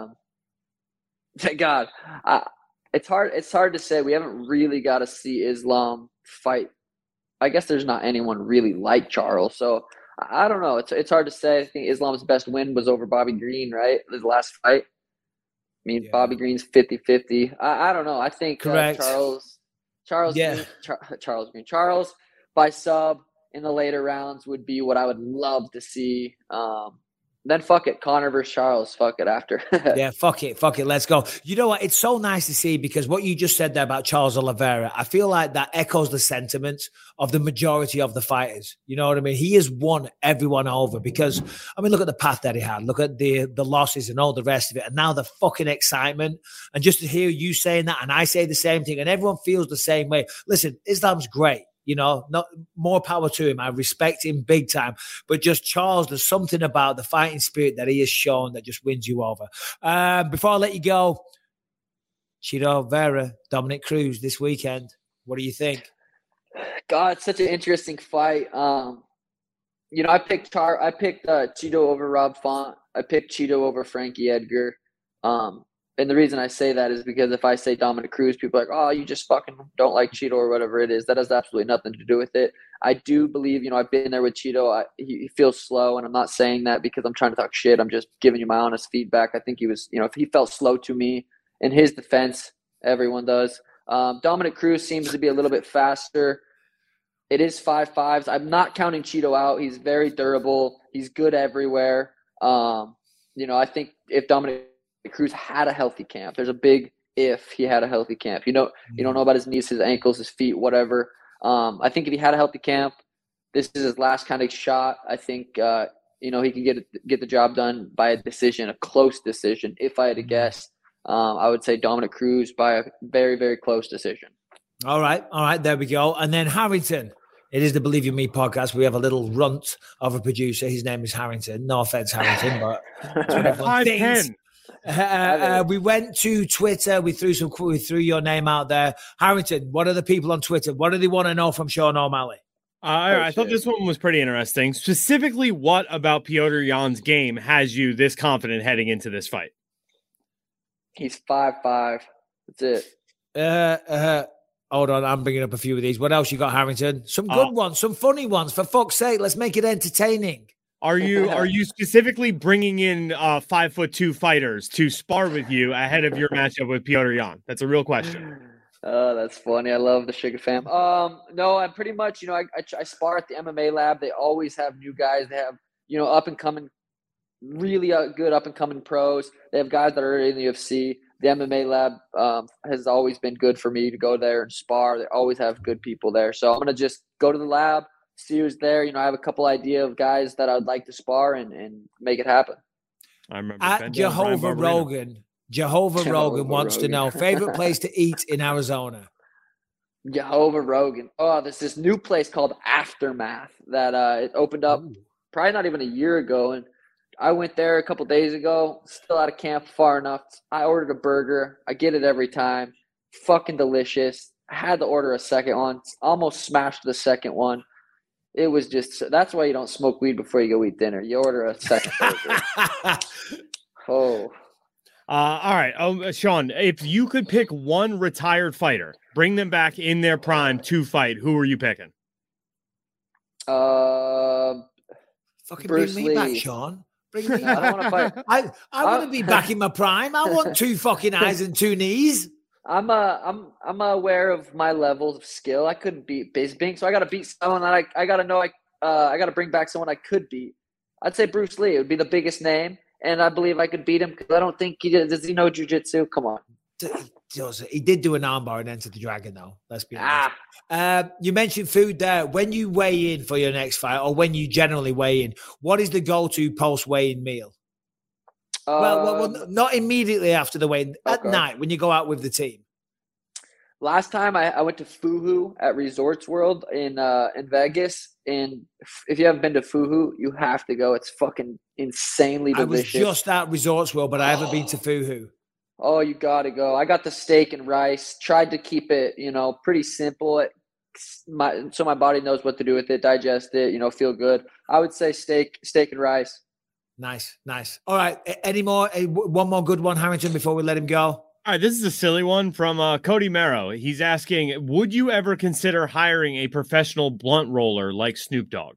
Thank God. It's hard to say. We haven't really got to see Islam fight. I guess there's not anyone really like Charles, so I don't know. It's hard to say. I think Islam's best win was over Bobby Green, right? His last fight. I mean, Bobby Green's 50-50. I don't know. I think Charles by sub in the later rounds would be what I would love to see. Then fuck it, Conor versus Charles. Fuck it after. Fuck it. Let's go. You know what? It's so nice to see, because what you just said there about Charles Oliveira, I feel like that echoes the sentiments of the majority of the fighters. You know what I mean? He has won everyone over because, I mean, look at the path that he had. Look at the losses and all the rest of it. And now the fucking excitement. And just to hear you saying that, and I say the same thing, and everyone feels the same way. Listen, Islam's great. Not more power to him. I respect him big time. But just Charles, there's something about the fighting spirit that he has shown that just wins you over. Before I let you go, Cheeto Vera, Dominic Cruz this weekend. What do you think? God, it's such an interesting fight. I picked Cheeto over Rob Font. I picked Cheeto over Frankie Edgar. And the reason I say that is because if I say Dominic Cruz, people are like, oh, you just fucking don't like Cheeto or whatever it is. That has absolutely nothing to do with it. I do believe, I've been there with Cheeto. He feels slow, and I'm not saying that because I'm trying to talk shit. I'm just giving you my honest feedback. I think he was, if he felt slow to me, in his defense, everyone does. Dominic Cruz seems to be a little bit faster. It is 5.5s. I'm not counting Cheeto out. He's very durable. He's good everywhere. I think if Dominic Cruz had a healthy camp. There's a big if he had a healthy camp. You don't know about his knees, his ankles, his feet, whatever. I think if he had a healthy camp, this is his last kind of shot. I think he can get the job done by a decision, a close decision. If I had to guess, I would say Dominic Cruz by a very, very close decision. All right, there we go. And then Harrington. It is the Believe You Me podcast. We have a little runt of a producer. His name is Harrington. No offense, Harrington, but that's what everyone thinks. We went to Twitter. We threw your name out there. Harrington, what are the people on Twitter? What do they want to know from Sean O'Malley? I thought this one was pretty interesting. Specifically, what about Petr Yan's game has you this confident heading into this fight? He's 5'5". That's it. Hold on, I'm bringing up a few of these. What else you got, Harrington? Some good ones, some funny ones. For fuck's sake, let's make it entertaining. Are you specifically bringing in 5'2" fighters to spar with you ahead of your matchup with Petr Yan? That's a real question. Oh, that's funny. I love the Sugar Fam. No, I'm pretty much, I spar at the MMA Lab. They always have new guys. They have, up and coming, really good up and coming pros. They have guys that are in the UFC. The MMA Lab has always been good for me to go there and spar. They always have good people there. So I'm going to just go to the lab, see who's there. I have a couple idea of guys that I'd like to spar and make it happen. I remember at Jehovah Rogan. Jehovah Rogan wants to know, favorite place to eat in Arizona? Jehovah Rogan. Oh, there's this new place called Aftermath that it opened up probably not even a year ago. And I went there a couple days ago, still out of camp far enough. I ordered a burger. I get it every time. Fucking delicious. I had to order a second one. Almost smashed the second one. It was just, that's why you don't smoke weed before you go eat dinner. You order a second burger. Oh. All right. Sean, if you could pick one retired fighter, bring them back in their prime to fight, who are you picking? Fucking Bruce bring me Lee. back, Sean. Bring me I don't want to fight. I want to be back in my prime. I want 2 fucking eyes and 2 knees. I'm aware of my levels of skill. I couldn't beat Bisping, so I got to beat someone that I got to know. I got to bring back someone I could beat. I'd say Bruce Lee. It would be the biggest name, and I believe I could beat him because I don't think does he know jiu-jitsu? Come on. He did do an armbar and Enter the Dragon, though. Let's be honest. You mentioned food there. When you weigh in for your next fight, or when you generally weigh in, what is the go-to post-weigh-in meal? Well, not immediately after the weigh-in. At night, when you go out with the team. Last time I went to Fuhu at Resorts World in Vegas, and if you haven't been to Fuhu, you have to go. It's fucking insanely delicious. I was just at Resorts World, but I haven't been to Fuhu. Oh, you got to go. I got the steak and rice. Tried to keep it, pretty simple. So my body knows what to do with it, digest it, feel good. I would say steak and rice. Nice. All right. Any more? One more good one, Harrington, before we let him go. All right, this is a silly one from Cody Marrow. He's asking, would you ever consider hiring a professional blunt roller like Snoop Dogg?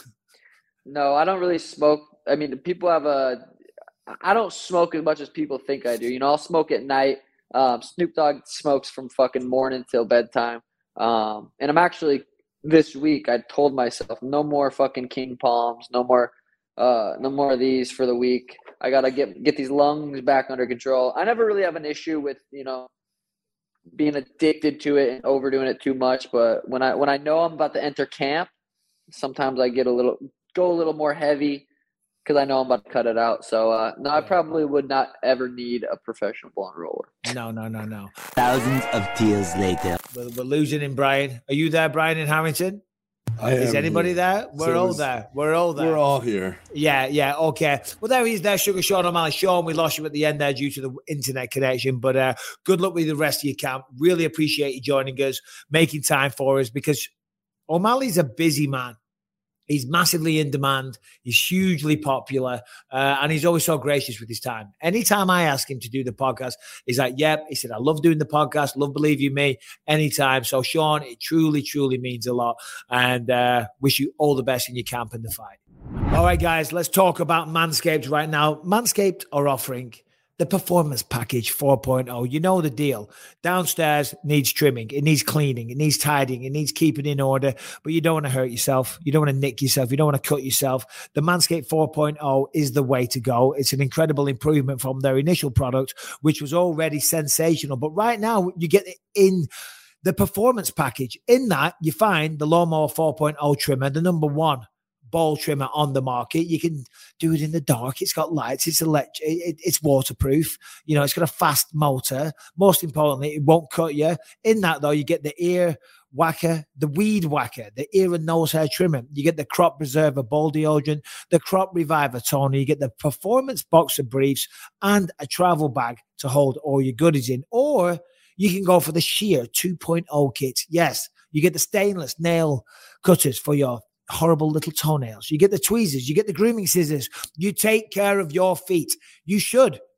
No, I don't really smoke. I mean, people have I don't smoke as much as people think I do. I'll smoke at night. Snoop Dogg smokes from fucking morning till bedtime. And I'm actually, this week, I told myself, no more fucking King Palms, no more of these for the week. I got to get these lungs back under control. I never really have an issue with, being addicted to it and overdoing it too much. But when I know I'm about to enter camp, sometimes I go a little more heavy because I know I'm about to cut it out. So, no, I probably would not ever need a professional blunt roller. No. Thousands of tears later. We're losing him, Brian. Are you there, Brian, in Harrington? Is anybody here. There? We're all there. We're all here. Yeah. Okay. Well, there he is there, Sugar Sean O'Malley. Sean, we lost you at the end there due to the internet connection, but good luck with the rest of your camp. Really appreciate you joining us, making time for us, because O'Malley's a busy man. He's massively in demand. He's hugely popular. And he's always so gracious with his time. Anytime I ask him to do the podcast, he's like, yep. He said, I love doing the podcast. Love Believe You Me. Anytime. So, Sean, it truly, truly means a lot. And wish you all the best in your camp and the fight. All right, guys, let's talk about Manscaped right now. Manscaped are offering the Performance Package 4.0. You know the deal. Downstairs needs trimming. It needs cleaning. It needs tidying. It needs keeping in order. But you don't want to hurt yourself. You don't want to nick yourself. You don't want to cut yourself. The Manscaped 4.0 is the way to go. It's an incredible improvement from their initial product, which was already sensational. But right now, you get it in the Performance Package. In that, you find the Lawnmower 4.0 trimmer, the number one ball trimmer on the market. You can do it in the dark. It's got lights. It's electric. It's waterproof. It's got a fast motor. Most importantly, it won't cut you. In that, though, you get the ear whacker, the weed whacker, the ear and nose hair trimmer. You get the crop preserver ball deodorant, the crop reviver toner. You get the performance boxer briefs and a travel bag to hold all your goodies in. Or you can go for the sheer 2.0 kit. Yes, you get the stainless nail cutters for your horrible little toenails. You get the tweezers. You get the grooming scissors. You take care of your feet. You should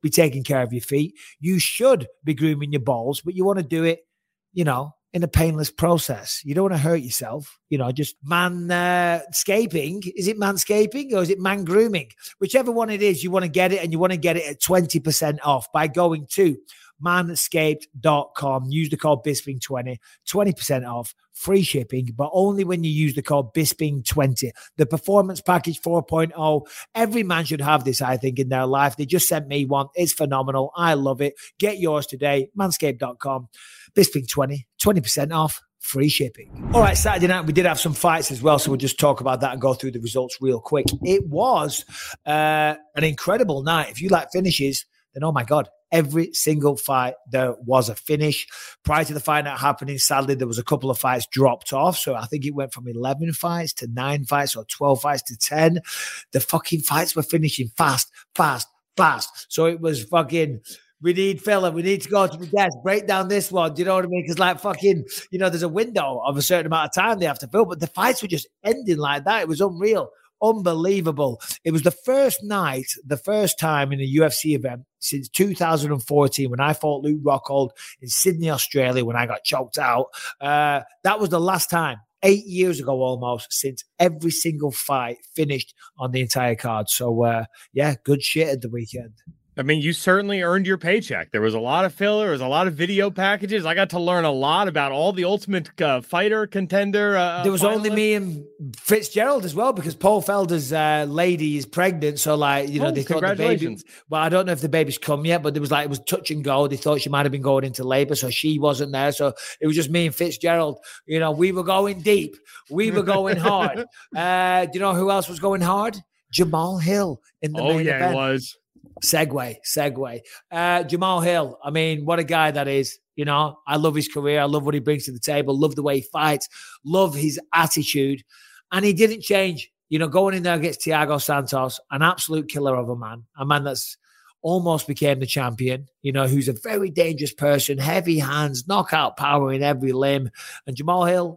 be taking care of your feet. You should be grooming your balls, but you want to do it, in a painless process. You don't want to hurt yourself, just manscaping. Is it manscaping or is it man grooming? Whichever one it is, you want to get it, and you want to get it at 20% off by going to manscaped.com. Use the code Bisping20, 20% off, free shipping, but only when you use the code Bisping20. The Performance Package 4.0. Every man should have this, I think, in their life. They just sent me one. It's phenomenal. I love it. Get yours today. Manscaped.com. Bisping20, 20% off, free shipping. All right, Saturday night, we did have some fights as well, so we'll just talk about that and go through the results real quick. It was an incredible night. If you like finishes, then, oh my God, every single fight, there was a finish. Prior to the fight not happening, sadly, there was a couple of fights dropped off. So I think it went from 11 fights to 9 fights or 12 fights to 10. The fucking fights were finishing fast. So it was fucking... We need to go to the desk, break down this one. Do you know what I mean? Because there's a window of a certain amount of time they have to fill, but the fights were just ending like that. It was unreal. Unbelievable. It was the first time in a UFC event since 2014 when I fought Luke Rockhold in Sydney, Australia, when I got choked out. That was the last time, 8 years ago almost, since every single fight finished on the entire card. So, good shit at the weekend. I mean, you certainly earned your paycheck. There was a lot of filler. There was a lot of video packages. I got to learn a lot about all the Ultimate Fighter contender. There was only me and Fitzgerald as well, because Paul Felder's lady is pregnant. So, they thought the baby. Well, I don't know if the baby's come yet, but it was touch and go. They thought she might have been going into labor, so she wasn't there. So it was just me and Fitzgerald. We were going deep. We were going hard. Do you know who else was going hard? Jamal Hill in the main event. It was. Segue. Jamal Hill. I mean, what a guy that is. I love his career. I love what he brings to the table. Love the way he fights. Love his attitude. And he didn't change. Going in there against Thiago Santos, an absolute killer of a man that's almost became the champion, who's a very dangerous person, heavy hands, knockout power in every limb. And Jamal Hill,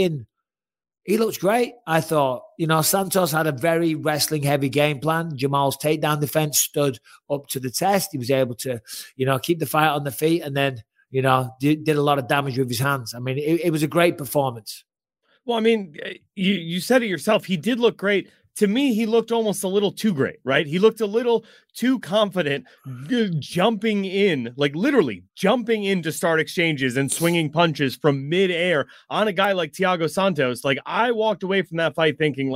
he looks great, I thought. Santos had a very wrestling-heavy game plan. Jamal's takedown defense stood up to the test. He was able to, keep the fight on the feet and then, did a lot of damage with his hands. I mean, it was a great performance. Well, I mean, you said it yourself. He did look great. To me, he looked almost a little too great, right? He looked a little too confident, jumping in, literally jumping in to start exchanges and swinging punches from midair on a guy like Thiago Santos. I walked away from that fight thinking,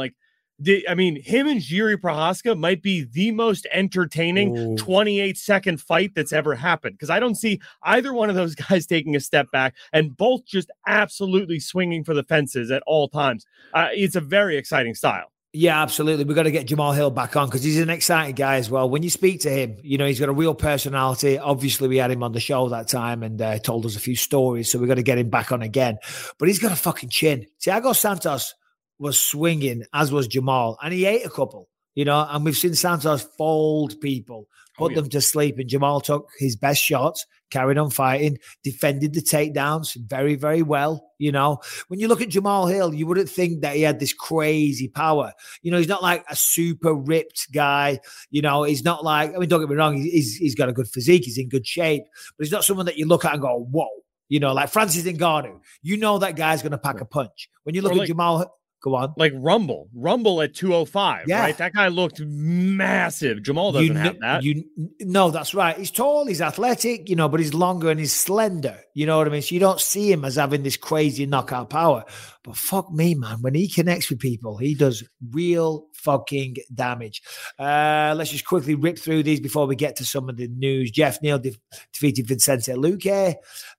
him and Jiri Prochazka might be the most entertaining 28-second fight that's ever happened, because I don't see either one of those guys taking a step back and both just absolutely swinging for the fences at all times. It's a very exciting style. Yeah, absolutely. We've got to get Jamal Hill back on because he's an exciting guy as well. When you speak to him, he's got a real personality. Obviously, we had him on the show that time and told us a few stories, so we've got to get him back on again. But he's got a fucking chin. Thiago Santos was swinging, as was Jamal, and he ate a couple, and we've seen Santos fold people, put them to sleep, and Jamal took his best shots, carried on fighting, defended the takedowns very, very well. When you look at Jamal Hill, you wouldn't think that he had this crazy power. He's not like a super ripped guy. He's not don't get me wrong, he's got a good physique, he's in good shape, but he's not someone that you look at and go, whoa. Like Francis Ngannou, that guy's going to pack a punch. When you look at Jamal, go on. Like Rumble at 205, right? That guy looked massive. Jamal doesn't have that. No, that's right. He's tall, he's athletic, but he's longer and he's slender. You know what I mean? So you don't see him as having this crazy knockout power. But fuck me, man. When he connects with people, he does real fucking damage. Let's just quickly rip through these before we get to some of the news. Jeff Neal defeated Vicente Luque.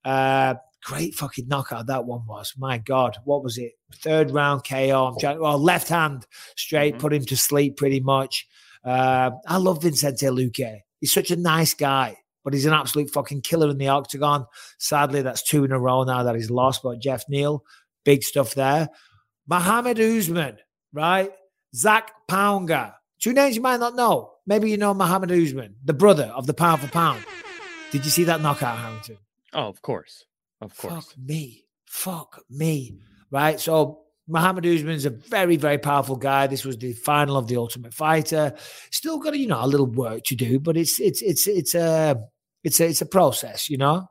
Great fucking knockout that one was. My God, what was it? Third round KO. Left hand straight, put him to sleep pretty much. I love Vicente Luque. He's such a nice guy, but he's an absolute fucking killer in the octagon. Sadly, that's 2 in a row now that he's lost. But Jeff Neal, big stuff there. Mohammed Usman, right? Zach Pounga. 2 names you might not know. Maybe you know Mohammed Usman, the brother of the pound for pound. Did you see that knockout, Harrington? Oh, of course. Of course. Fuck me. Right. So Muhammad Usman's a very, very powerful guy. This was the final of the Ultimate Fighter. Still got, a little work to do, but it's a process,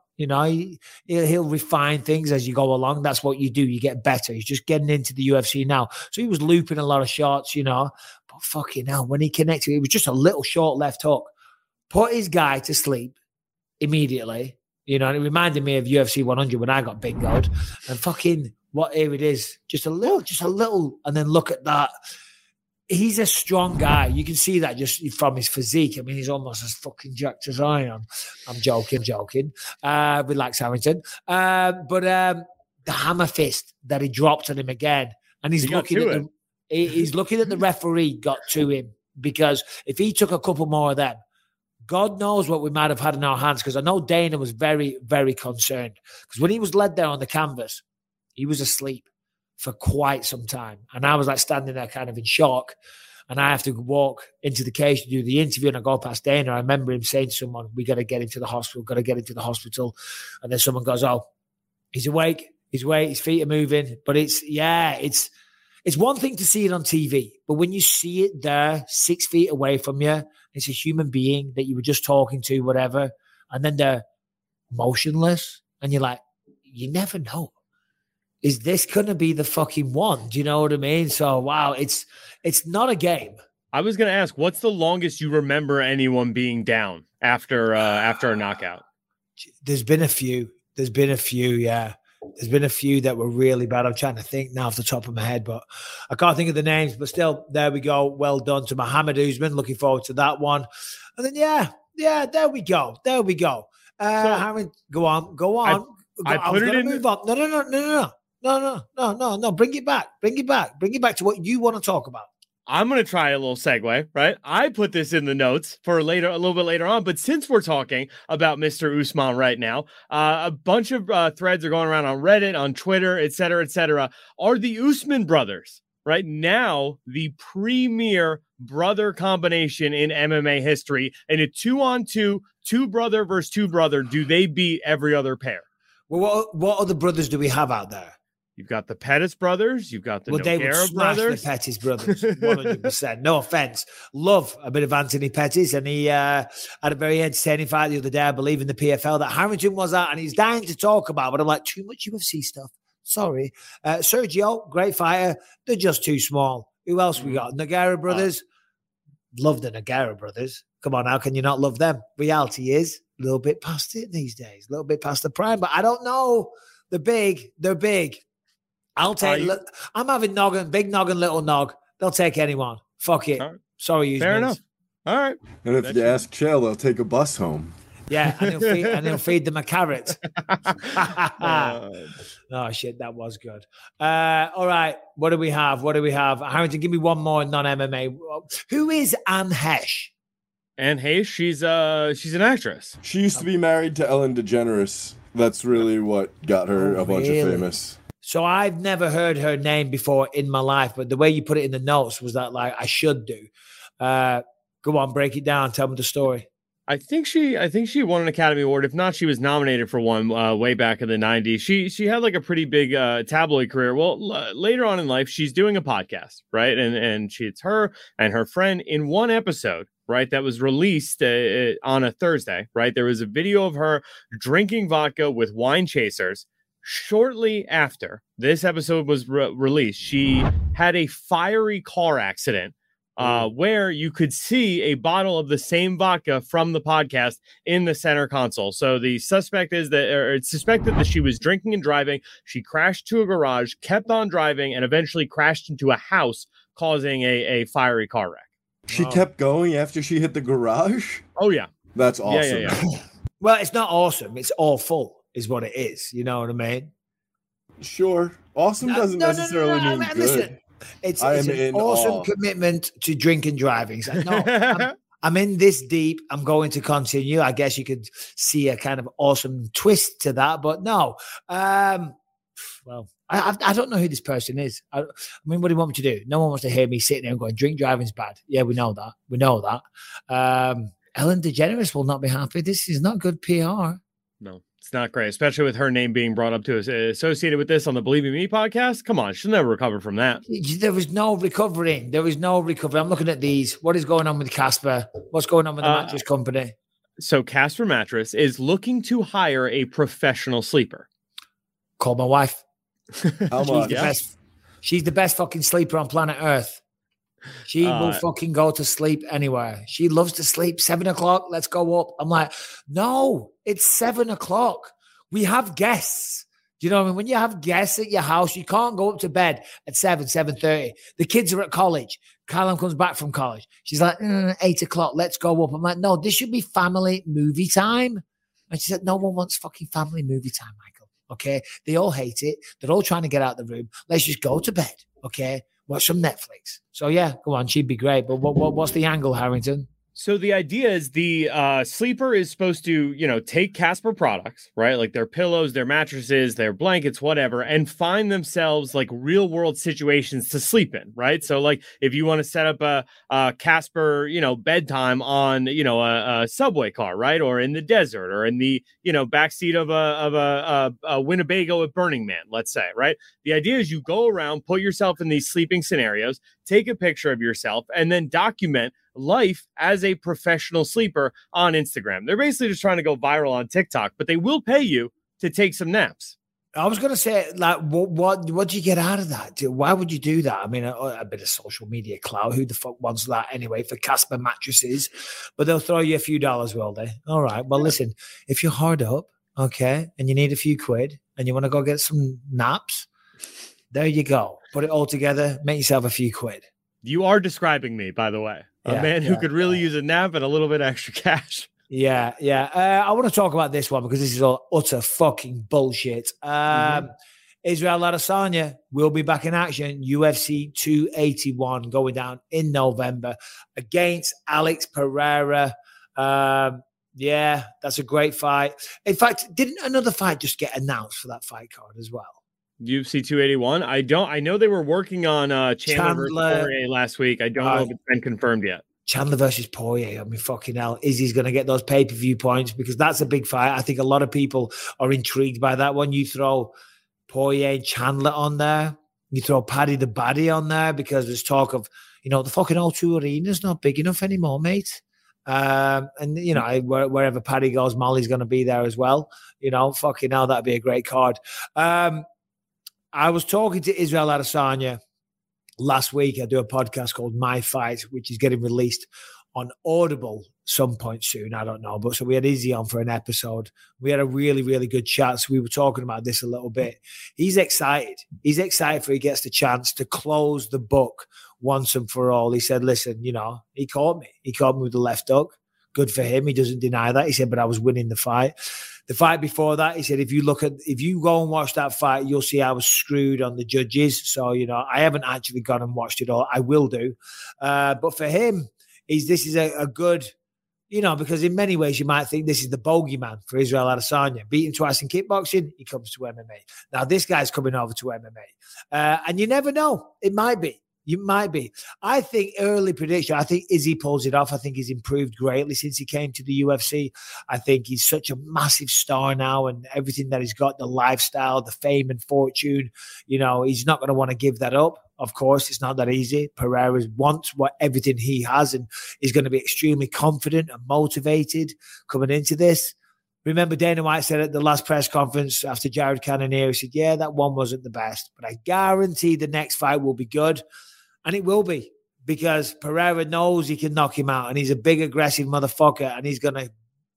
he'll refine things as you go along. That's what you do. You get better. He's just getting into the UFC now. So he was looping a lot of shots, but fucking hell, when he connected, it was just a little short left hook. Put his guy to sleep immediately, and it reminded me of UFC 100 when I got bingoed. And fucking, here it is. Just a little, and then look at that. He's a strong guy. You can see that just from his physique. I mean, he's almost as fucking jacked as I am. I'm joking. Relax, Harrington. But the hammer fist that he dropped on him again, and he's looking at the referee got to him, because if he took a couple more of them, God knows what we might have had in our hands. Because I know Dana was very, very concerned, because when he was led there on the canvas, he was asleep for quite some time. And I was like standing there kind of in shock. And I have to walk into the cage to do the interview, and I go past Dana. I remember him saying to someone, we got to get him to the hospital. And then someone goes, oh, he's awake. His feet are moving. But it's one thing to see it on TV. But when you see it there 6 feet away from you, it's a human being that you were just talking to, whatever. And then they're motionless. And you're like, you never know. Is this going to be the fucking one? Do you know what I mean? So, wow, it's not a game. I was going to ask, what's the longest you remember anyone being down after a knockout? There's been a few, yeah. There's been a few that were really bad. I'm trying to think now off the top of my head, but I can't think of the names. But still, there we go. Well done to Muhammad Usman. Looking forward to that one. And then, yeah, there we go. Harry, go on. I was going to move on. No. Bring it back. Bring it back to what you want to talk about. I'm going to try a little segue, right? I put this in the notes for a little bit later on, but since we're talking about Mr. Usman right now, a bunch of threads are going around on Reddit, on Twitter, et cetera, are the Usman brothers right now the premier brother combination in MMA history? In a 2-on-2, two brother versus two brother, do they beat every other pair? Well, what other brothers do we have out there? You've got the Pettis brothers. You've got the Nogueira brothers. The Pettis brothers, 100%. No offense. Love a bit of Anthony Pettis, and he had a very entertaining fight the other day, I believe, in the PFL that Harrington was at, and he's dying to talk about, but I'm like, too much UFC stuff. Sorry. Sergio, great fighter. They're just too small. Who else we got? Nogueira brothers. Love the Nogueira brothers. Come on, how can you not love them? Reality is a little bit past it these days, a little bit past the prime, but I don't know. They're big. I'll take. I'm having noggin, big noggin, little nog. They'll take anyone. Fuck it. Right. Sorry, fair enough. All right. And if you ask Chael, they'll take a bus home. Yeah, and he'll feed them a carrot. Oh shit, that was good. All right, what do we have? Harrington, give me one more non-MMA. Who is Anne Heche? Anne Heche, she's an actress. She used to be married to Ellen DeGeneres. That's really what got her a bunch of famous. So I've never heard her name before in my life, but the way you put it in the notes was that like I should do. Go on, break it down. Tell me the story. I think she won an Academy Award. If not, she was nominated for one way back in the 90s. She had like a pretty big tabloid career. Well, later on in life, she's doing a podcast, right? And it's her and her friend in one episode, right, that was released on a Thursday, right? There was a video of her drinking vodka with wine chasers. Shortly after this episode was released, she had a fiery car accident where you could see a bottle of the same vodka from the podcast in the center console. So the suspect it's suspected that she was drinking and driving. She crashed to a garage, kept on driving, and eventually crashed into a house, causing a fiery car wreck. She kept going after she hit the garage? Oh, yeah. That's awesome. Yeah. Well, it's not awesome. It's awful is what it is. You know what I mean? Sure. Awesome doesn't necessarily mean good. Listen, it's an awesome commitment to drink and driving. It's like, no, I'm in this deep. I'm going to continue. I guess you could see a kind of awesome twist to that, but no. Well, I don't know who this person is. I mean, what do you want me to do? No one wants to hear me sitting there and going, drink driving's bad. Yeah, we know that. Ellen DeGeneres will not be happy. This is not good PR. No. It's not great, especially with her name being brought up to us associated with this on the Believe in Me podcast. Come on, she'll never recover from that. There was no recovering. There was no recovery. I'm looking at these. What is going on with Casper? What's going on with the mattress company? So Casper Mattress is looking to hire a professional sleeper. Call my wife. How much? She's the best fucking sleeper on planet Earth. She will fucking go to sleep anywhere. She loves to sleep. 7 o'clock, let's go up. I'm like, no, it's 7 o'clock. We have guests. Do you know what I mean? When you have guests at your house, you can't go up to bed at 7:30. The kids are at college. Callum comes back from college. She's like, 8 o'clock, let's go up. I'm like, no, this should be family movie time. And she said, no one wants fucking family movie time, Michael. Okay? They all hate it. They're all trying to get out of the room. Let's just go to bed. Okay? Watch some Netflix. So yeah, go on. She'd be great. But what's the angle, Harrington? So the idea is the sleeper is supposed to, take Casper products, right? Like their pillows, their mattresses, their blankets, whatever, and find themselves like real world situations to sleep in, right? So like if you want to set up a Casper, bedtime on, a subway car, right? Or in the desert or in the, backseat of a Winnebago at Burning Man, let's say, right? The idea is you go around, put yourself in these sleeping scenarios, take a picture of yourself, and then document life as a professional sleeper on Instagram. They're basically just trying to go viral on TikTok, but they will pay you to take some naps. I was going to say, like, what do you get out of that? Why would you do that? I mean, a bit of social media clout. Who the fuck wants that anyway for Casper mattresses? But they'll throw you a few dollars, will they? All right. Well, listen, if you're hard up, okay, and you need a few quid and you want to go get some naps, there you go. Put it all together, make yourself a few quid. You are describing me, by the way. A man who could really use a nap and a little bit extra cash. Yeah. I want to talk about this one because this is all utter fucking bullshit. Israel Adesanya will be back in action. UFC 281 going down in November against Alex Pereira. Yeah, that's a great fight. In fact, didn't another fight just get announced for that fight card as well? UFC 281. I know they were working on Chandler versus Poirier last week. I don't know if it's been confirmed yet. Chandler versus Poirier. I mean, fucking hell. Izzy's going to get those pay-per-view points because that's a big fight. I think a lot of people are intrigued by that one. You throw Poirier and Chandler on there. You throw Paddy the Baddy on there because there's talk of, the fucking O2 Arena's not big enough anymore, mate. And, wherever Paddy goes, Molly's going to be there as well. Fucking hell, that'd be a great card. I was talking to Israel Adesanya last week. I do a podcast called My Fight, which is getting released on Audible some point soon. I don't know. But so we had Izzy on for an episode. We had a really, really good chat. So we were talking about this a little bit. He's excited. He's excited for he gets the chance to close the book once and for all. He said, listen, he caught me. He caught me with the left hook. Good for him. He doesn't deny that. He said, but I was winning the fight. The fight before that, he said, if you go and watch that fight, you'll see I was screwed on the judges. So, I haven't actually gone and watched it all. I will do. But for him, this is a good, because in many ways you might think this is the bogeyman for Israel Adesanya. Beaten twice in kickboxing, he comes to MMA. Now, this guy's coming over to MMA. And you never know. It might be. You might be. I think early prediction, I think Izzy pulls it off. I think he's improved greatly since he came to the UFC. I think he's such a massive star now and everything that he's got, the lifestyle, the fame and fortune, he's not going to want to give that up. Of course, it's not that easy. Pereira wants everything he has and is going to be extremely confident and motivated coming into this. Remember Dana White said at the last press conference after Jared Cannonier, he said, yeah, that one wasn't the best, but I guarantee the next fight will be good. And it will be because Pereira knows he can knock him out and he's a big, aggressive motherfucker and he's gonna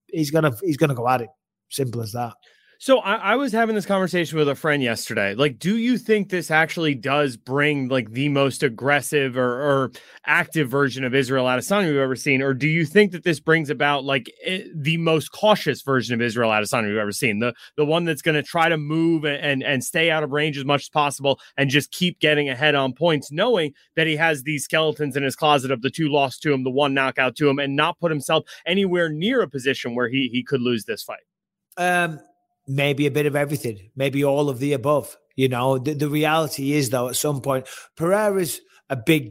go at it. Simple as that. So I was having this conversation with a friend yesterday. Like, do you think this actually does bring like the most aggressive or active version of Israel Adesanya we've ever seen? Or do you think that this brings about like the most cautious version of Israel Adesanya we've ever seen? The one that's going to try to move and stay out of range as much as possible and just keep getting ahead on points, knowing that he has these skeletons in his closet of the 2 loss to him, the 1 knockout to him, and not put himself anywhere near a position where he could lose this fight? Maybe a bit of everything, maybe all of the above. The reality is, though, at some point, Pereira's a big guy.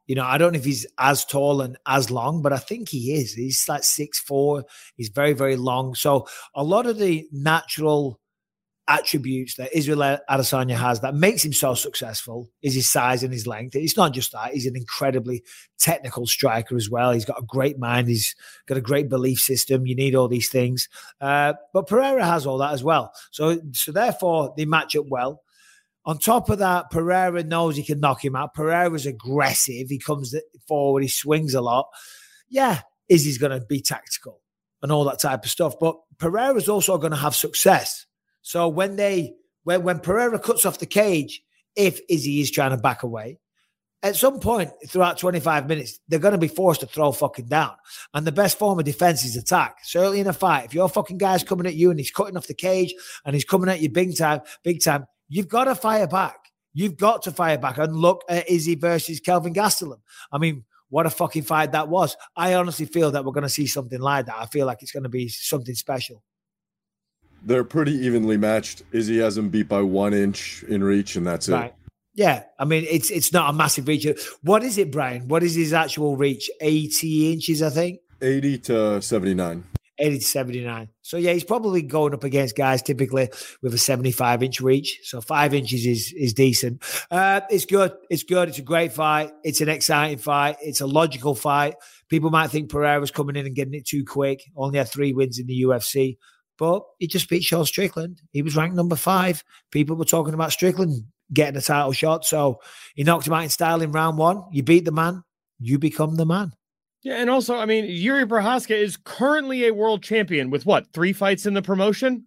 You know, I don't know if he's as tall and as long, but I think he is. He's like 6'4". He's very, very long. So a lot of the natural attributes that Israel Adesanya has that makes him so successful is his size and his length. It's not just that. He's an incredibly technical striker as well. He's got a great mind. He's got a great belief system. You need all these things. But Pereira has all that as well. So therefore, they match up well. On top of that, Pereira knows he can knock him out. Pereira's aggressive. He comes forward. He swings a lot. Yeah, Izzy's going to be tactical and all that type of stuff. But Pereira's also going to have success. So when Pereira cuts off the cage, if Izzy is trying to back away, at some point throughout 25 minutes, they're going to be forced to throw fucking down. And the best form of defense is attack. Certainly in a fight, if your fucking guy's coming at you and he's cutting off the cage and he's coming at you big time, you've got to fire back. You've got to fire back. And look at Izzy versus Kelvin Gastelum. I mean, what a fucking fight that was. I honestly feel that we're going to see something like that. I feel like it's going to be something special. They're pretty evenly matched. Izzy has him beat by 1 inch in reach, and that's it. Yeah, I mean, it's not a massive reach. What is it, Brian? What is his actual reach? 80 inches, I think? 80 to 79. 80 to 79. So, yeah, he's probably going up against guys typically with a 75-inch reach. So 5 inches is decent. It's good. It's good. It's a great fight. It's an exciting fight. It's a logical fight. People might think Pereira's coming in and getting it too quick. Only had 3 wins in the UFC. But he just beat Sean Strickland. He was ranked number 5. People were talking about Strickland getting a title shot. So he knocked him out in style in round 1. You beat the man. You become the man. Yeah, and also, I mean, Yuri Prochazka is currently a world champion with 3 fights in the promotion?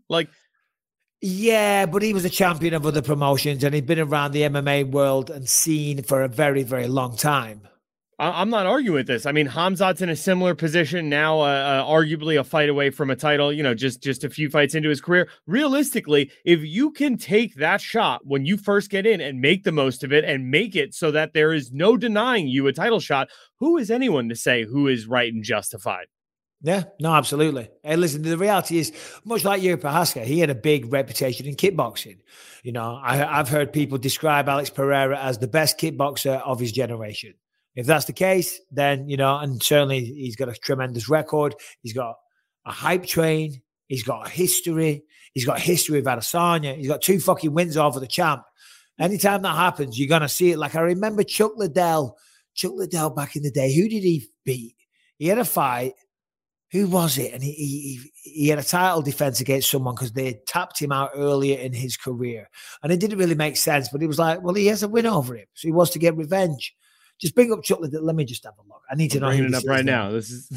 Yeah, but he was a champion of other promotions and he'd been around the MMA world and scene for a very, very long time. I'm not arguing with this. I mean, Khamzat's in a similar position now, arguably a fight away from a title, just a few fights into his career. Realistically, if you can take that shot when you first get in and make the most of it and make it so that there is no denying you a title shot, who is anyone to say who is right and justified? Yeah, no, absolutely. Hey, listen, the reality is, much like Yuri Prochazka, he had a big reputation in kickboxing. You know, I've heard people describe Alex Pereira as the best kickboxer of his generation. If that's the case, then, and certainly he's got a tremendous record. He's got a hype train. He's got a history. He's got a history of Adesanya. He's got 2 fucking wins over the champ. Anytime that happens, you're going to see it. Like I remember Chuck Liddell back in the day. Who did he beat? He had a fight. Who was it? And he had a title defense against someone because they had tapped him out earlier in his career. And it didn't really make sense, but he was like, well, he has a win over him. So he wants to get revenge. Just bring up Chuck Liddell. Let me just have a look. I need to know. Bringing it up right now. This is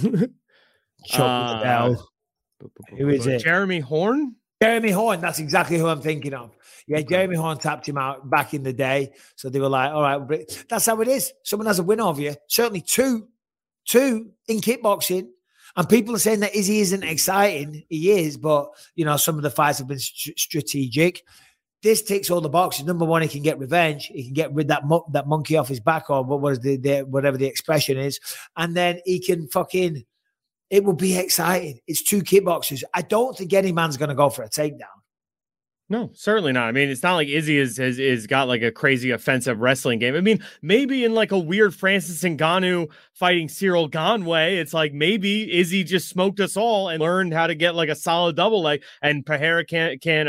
Chuck Liddell. Who is it? Jeremy Horn? Jeremy Horn. That's exactly who I'm thinking of. Yeah, okay. Jeremy Horn tapped him out back in the day. So they were like, all right, that's how it is. Someone has a win over you. Certainly two in kickboxing. And people are saying that Izzy isn't exciting. He is, but, some of the fights have been strategic. This ticks all the boxes. Number 1, he can get revenge. He can get rid of that monkey off his back, or what was whatever the expression is. And then he can it will be exciting. It's 2 kickboxers. I don't think any man's going to go for a takedown. No, certainly not. I mean, it's not like Izzy is got like a crazy offensive wrestling game. I mean, maybe in like a weird Francis Ngannou fighting Cyril Gane, it's like maybe Izzy just smoked us all and learned how to get like a solid double leg, and Pereira can't defend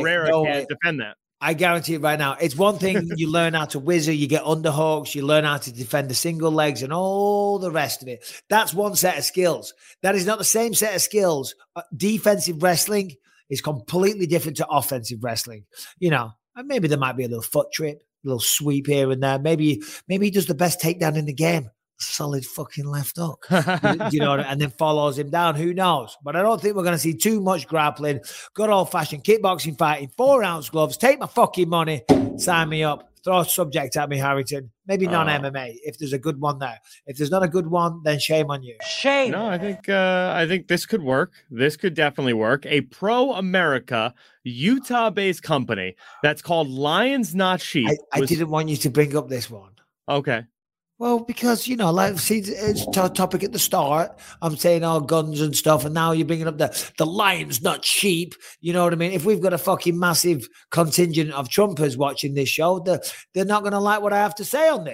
that. I guarantee it right now. It's one thing you learn how to whizzer, you get underhooks, you learn how to defend the single legs and all the rest of it. That's one set of skills. That is not the same set of skills. Defensive wrestling is completely different to offensive wrestling. And maybe there might be a little foot trip, a little sweep here and there. Maybe he does the best takedown in the game. Solid fucking left hook. And then follows him down. Who knows? But I don't think we're going to see too much grappling. Good old-fashioned kickboxing fighting, 4-ounce gloves. Take my fucking money. Sign me up. Throw a subject at me, Harrington. Maybe non-MMA, if there's a good one there. If there's not a good one, then shame on you. Shame. No, I think this could work. This could definitely work. A pro-America, Utah-based company that's called Lions Not Sheep. I didn't want you to bring up this one. Okay. Well, because, it's a topic at the start. I'm saying guns and stuff, and now you're bringing up the Lions Not Sheep. You know what I mean? If we've got a fucking massive contingent of Trumpers watching this show, they're not going to like what I have to say on this.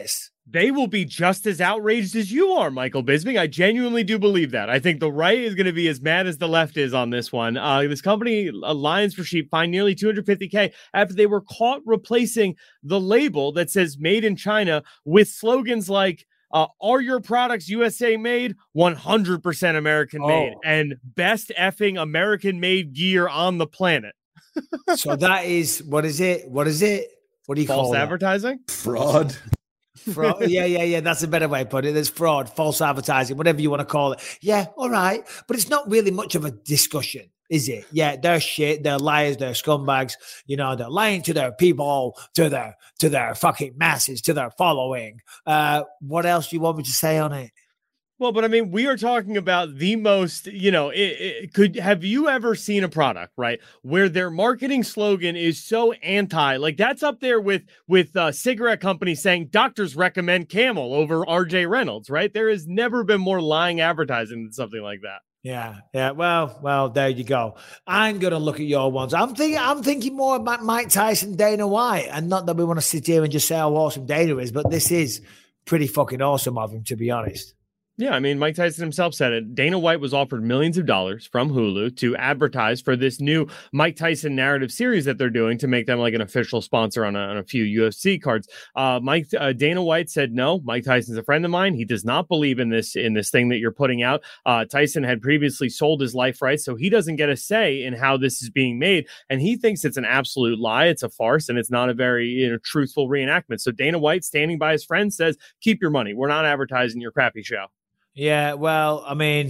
they will be just as outraged as you are, Michael Bisping. I genuinely do believe that. I think the right is going to be as mad as the left is on this one. This company, Lions for Sheep, fined nearly $250K after they were caught replacing the label that says made in China with slogans like, are your products USA made? 100% American made, and best effing American made gear on the planet. So that is, what is it? What do you call false that? advertising? Fraud. Fraud. Yeah. That's a better way to put it. There's fraud, false advertising, whatever you want to call it. Yeah, all right. But it's not really much of a discussion, is it? Yeah, they're shit. They're liars. They're scumbags. They're lying to their people, to their fucking masses, to their following. What else do you want me to say on it? Well, but I mean, we are talking about the most, have you ever seen a product, right, where their marketing slogan is so like that's up there with cigarette companies saying doctors recommend Camel over RJ Reynolds, right? There has never been more lying advertising than something like that. Yeah. Well, there you go. I'm gonna look at your ones. I'm thinking more about Mike Tyson, Dana White, and not that we want to sit here and just say how awesome Dana is, but this is pretty fucking awesome of him, to be honest. Yeah, I mean, Mike Tyson himself said it. Dana White was offered millions of dollars from Hulu to advertise for this new Mike Tyson narrative series that they're doing to make them like an official sponsor on a few UFC cards. Dana White said, no, Mike Tyson's a friend of mine. He does not believe in this thing that you're putting out. Tyson had previously sold his life rights, so he doesn't get a say in how this is being made. And he thinks it's an absolute lie. It's a farce, and it's not a very truthful reenactment. So Dana White, standing by his friend, says, keep your money. We're not advertising your crappy show. Yeah, well, I mean,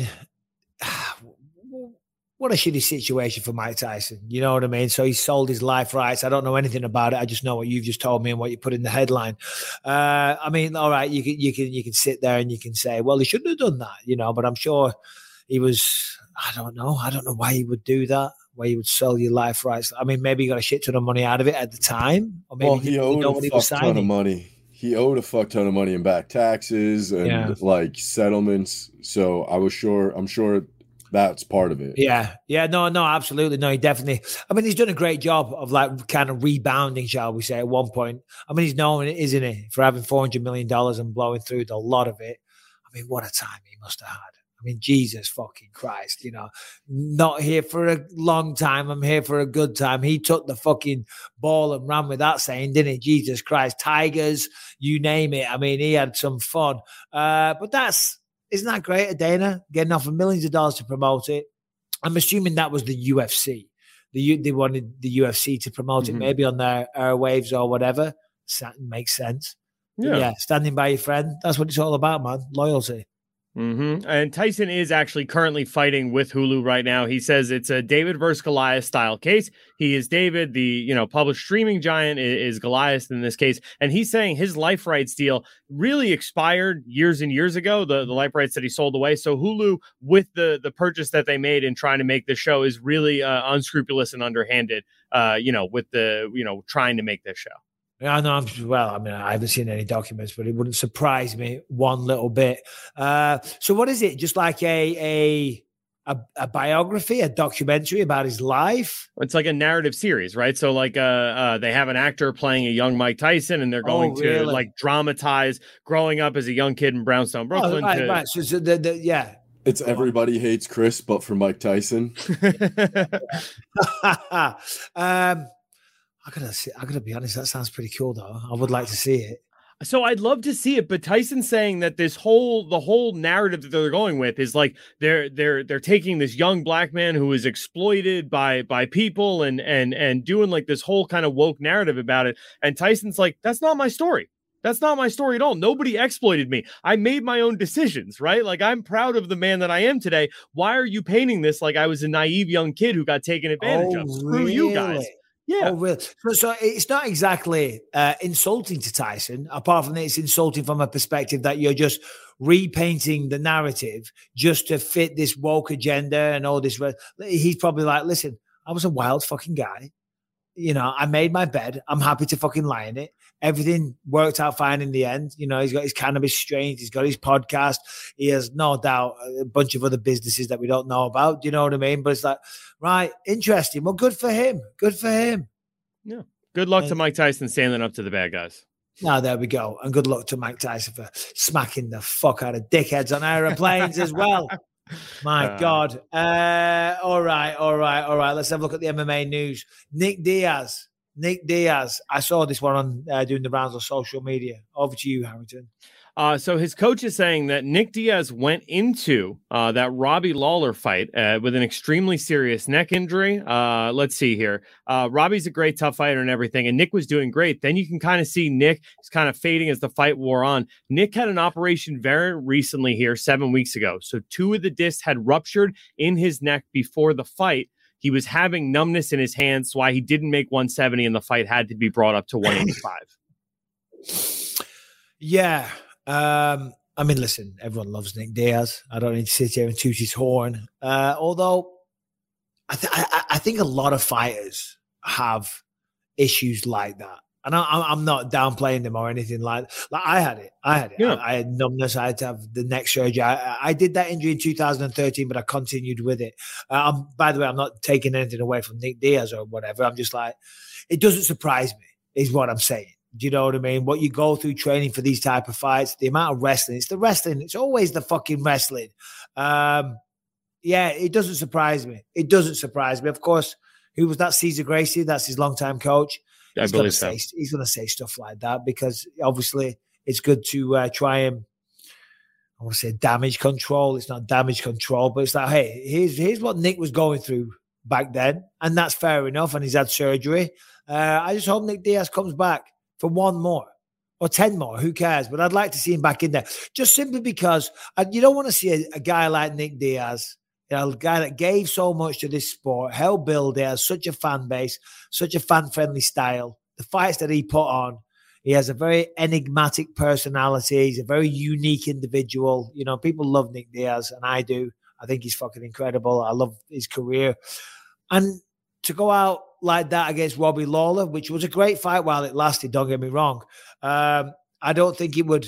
what a shitty situation for Mike Tyson. You know what I mean? So he sold his life rights. I don't know anything about it. I just know what you've just told me and what you put in the headline. I mean, all right, you can sit there and you can say, well, he shouldn't have done that, but I'm sure he was. I don't know why he would do that. Why you would sell your life rights. I mean, maybe he got a shit ton of money out of it at the time, or maybe he owed a fuck ton of money. He owed a fuck ton of money in back taxes and like settlements. So I'm sure that's part of it. Yeah. No, absolutely. No, he definitely, I mean, he's done a great job of like kind of rebounding, shall we say, at one point. I mean, he's known, isn't he, for having $400 million and blowing through a lot of it. I mean, what a time he must have had. I mean, Jesus fucking Christ, not here for a long time. I'm here for a good time. He took the fucking ball and ran with that saying, didn't he? Jesus Christ, Tigers, you name it. I mean, he had some fun. But isn't that great, Dana? Getting offered millions of dollars to promote it. I'm assuming that was the UFC. They wanted the UFC to promote it, maybe on their airwaves or whatever. Makes sense. Yeah, standing by your friend. That's what it's all about, man. Loyalty. And Tyson is actually currently fighting with Hulu right now. He says it's a David versus Goliath style case. He is David, the published streaming giant is Goliath in this case. And he's saying his life rights deal really expired years and years ago, the life rights that he sold away. So Hulu, with the purchase that they made in trying to make this show, is really unscrupulous and underhanded, with trying to make this show. Yeah, no, I haven't seen any documents, but it wouldn't surprise me one little bit. So what is it? Just like a biography, a documentary about his life? It's like a narrative series, right? So like they have an actor playing a young Mike Tyson, and they're going to like dramatize growing up as a young kid in Brownstone, Brooklyn. Right. So It's Everybody Hates Chris, but for Mike Tyson. I gotta be honest. That sounds pretty cool, though. I would like to see it. So I'd love to see it, but Tyson's saying that the whole narrative that they're going with is like they're taking this young black man who is exploited by people and doing like this whole kind of woke narrative about it. And Tyson's like, that's not my story. That's not my story at all. Nobody exploited me. I made my own decisions, right? Like, I'm proud of the man that I am today. Why are you painting this like I was a naive young kid who got taken advantage of? Screw you guys. Yeah. Oh, really? So it's not exactly insulting to Tyson, apart from that it's insulting from a perspective that you're just repainting the narrative just to fit this woke agenda and all this. He's probably like, listen, I was a wild fucking guy. I made my bed. I'm happy to fucking lie in it. Everything worked out fine in the end. He's got his cannabis strains. He's got his podcast. He has no doubt a bunch of other businesses that we don't know about. Do you know what I mean? But it's like, right, interesting. Well, good for him. Good for him. Yeah. Good luck to Mike Tyson standing up to the bad guys. Now there we go. And good luck to Mike Tyson for smacking the fuck out of dickheads on aeroplanes as well. My God. All right. Let's have a look at the MMA news. Nick Diaz. I saw this one on doing the rounds of social media. Over to you, Harrington. So his coach is saying that Nick Diaz went into that Robbie Lawler fight with an extremely serious neck injury. Let's see here. Robbie's a great tough fighter and everything, and Nick was doing great. Then you can kind of see Nick is kind of fading as the fight wore on. Nick had an operation very recently here 7 weeks ago. So 2 of the discs had ruptured in his neck before the fight. He was having numbness in his hands, so why he didn't make 170 and the fight had to be brought up to 185. Yeah. I mean, listen, everyone loves Nick Diaz. I don't need to sit here and toot his horn. Although I think a lot of fighters have issues like that. And I'm not downplaying them or anything like that. Like I had it. Yeah. I had numbness. I had to have the neck surgery. I did that injury in 2013, but I continued with it. By the way, I'm not taking anything away from Nick Diaz or whatever. I'm just like, it doesn't surprise me, is what I'm saying. Do you know what I mean? What you go through training for these type of fights, the amount of wrestling. It's the wrestling. It's always the fucking wrestling. Yeah, it doesn't surprise me. Of course, who was that? Cesar Gracie. That's his longtime coach. I believe so. He's going to say stuff like that because obviously it's good to try and, I want to say damage control. It's not damage control, but it's like, hey, here's what Nick was going through back then. And that's fair enough. And he's had surgery. I just hope Nick Diaz comes back for 1 more or 10 more. Who cares? But I'd like to see him back in there just simply because you don't want to see a guy like Nick Diaz, a guy that gave so much to this sport, helped build it, has such a fan base, such a fan-friendly style. The fights that he put on, he has a very enigmatic personality. He's a very unique individual. You know, people love Nick Diaz, and I do. I think he's fucking incredible. I love his career. And to go out like that against Robbie Lawler, which was a great fight while it lasted, don't get me wrong. I don't think it would.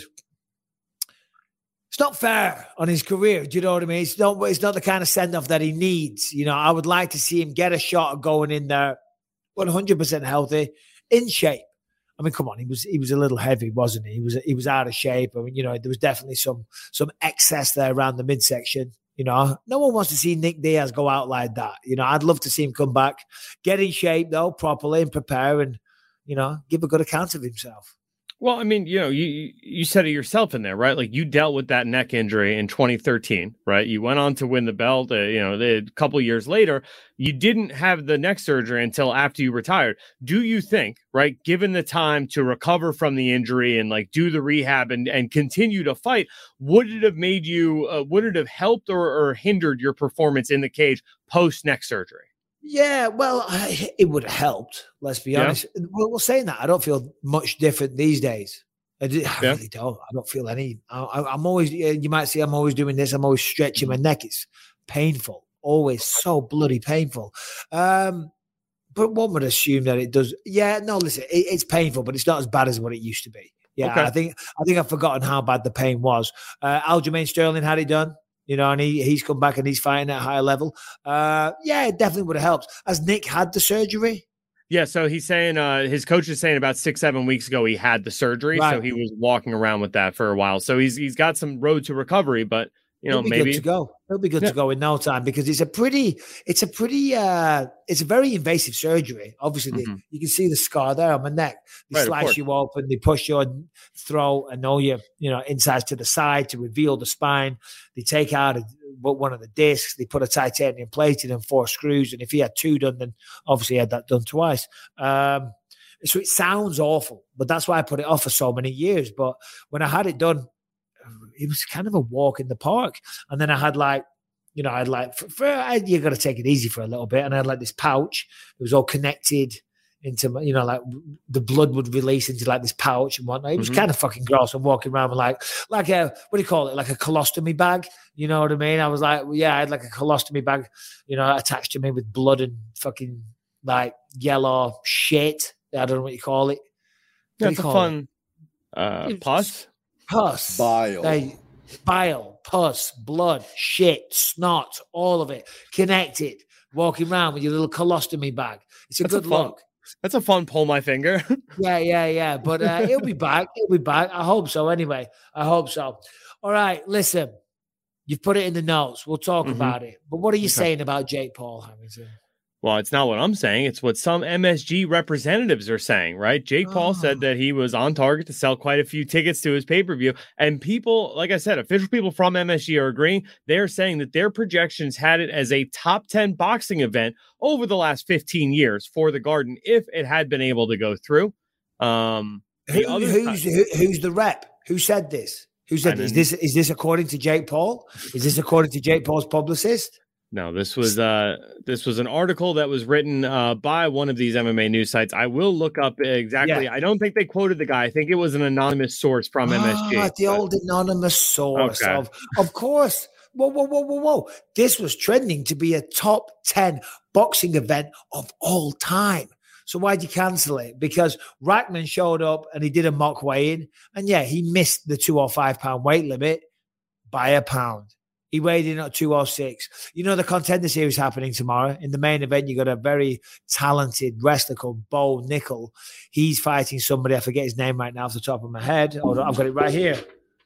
It's not fair on his career. Do you know what I mean? It's not the kind of send-off that he needs. You know, I would like to see him get a shot at going in there 100% healthy, in shape. I mean, come on, he was a little heavy, wasn't he? He was out of shape. I mean, you know, there was definitely some excess there around the midsection. You know, no one wants to see Nick Diaz go out like that. You know, I'd love to see him come back, get in shape though, properly, and prepare, and you know, give a good account of himself. Well, I mean, you know, you said it yourself in there, right? Like you dealt with that neck injury in 2013, right? You went on to win the belt, a couple years later. You didn't have the neck surgery until after you retired. Do you think, right, given the time to recover from the injury and like do the rehab and continue to fight, would it have made you, would it have helped or hindered your performance in the cage post neck surgery? Yeah, well, it would have helped. Let's be honest. Well, saying that, I don't feel much different these days. I really don't. I don't feel any. I'm always. You might see I'm always doing this. I'm always stretching my neck. It's painful. Always so bloody painful. But one would assume that it does. Yeah, no. Listen, it's painful, but it's not as bad as what it used to be. Yeah, okay. I think I've forgotten how bad the pain was. Aljamain Sterling had it done. You know, and he's come back and he's fighting at a higher level. Yeah, it definitely would have helped. Has Nick had the surgery? Yeah, so he's saying his coach is saying about 6-7 weeks ago he had the surgery, right. So he was walking around with that for a while. So he's got some road to recovery, but you know, maybe good to go. He'll be good to go in no time because it's a very invasive surgery. Obviously, you can see the scar there on my neck. They slice you open, they push your throat and all your, insides to the side to reveal the spine. They take out one of the discs. They put a titanium plate in and 4 screws. And if he had 2 done, then obviously he had that done twice. So it sounds awful, but that's why I put it off for so many years. But when I had it done, it was kind of a walk in the park. And then I had you got to take it easy for a little bit. And I had like this pouch. It was all connected into, like the blood would release into like this pouch and whatnot. It was kind of fucking gross. I'm walking around with like a, what do you call it? Like a colostomy bag. You know what I mean? I was like, yeah, I had like a colostomy bag, attached to me with blood and fucking like yellow shit. I don't know what you call it. That's a fun pus. Pus, bile, pus, blood, shit, snot, all of it connected. Walking around with your little colostomy bag. It's a good look. That's a fun pull my finger. Yeah. But he'll be back. He'll be back. I hope so. Anyway, I hope so. All right, listen. You've put it in the notes. We'll talk about it. But what are you saying about Jake Paul, Hamilton? Well, it's not what I'm saying. It's what some MSG representatives are saying, right? Jake Paul said that he was on target to sell quite a few tickets to his pay-per-view. And people, like I said, official people from MSG are agreeing. They're saying that their projections had it as a top 10 boxing event over the last 15 years for the Garden if it had been able to go through. Who's the rep? Who said this? Who said this? Is this according to Jake Paul? Is this according to Jake Paul's publicist? No, this was an article that was written by one of these MMA news sites. I will look up exactly. Yeah. I don't think they quoted the guy. I think it was an anonymous source from MSG. The old anonymous source. Okay. Of course. Whoa. This was trending to be a top 10 boxing event of all time. So why'd you cancel it? Because Rackman showed up and he did a mock weigh-in. And yeah, he missed the 205-pound weight limit by a pound. He weighed in at 206. You know, the Contender Series happening tomorrow. In the main event, you got a very talented wrestler called Bo Nickel. He's fighting somebody. I forget his name right now off the top of my head. Hold on, I've got it right here.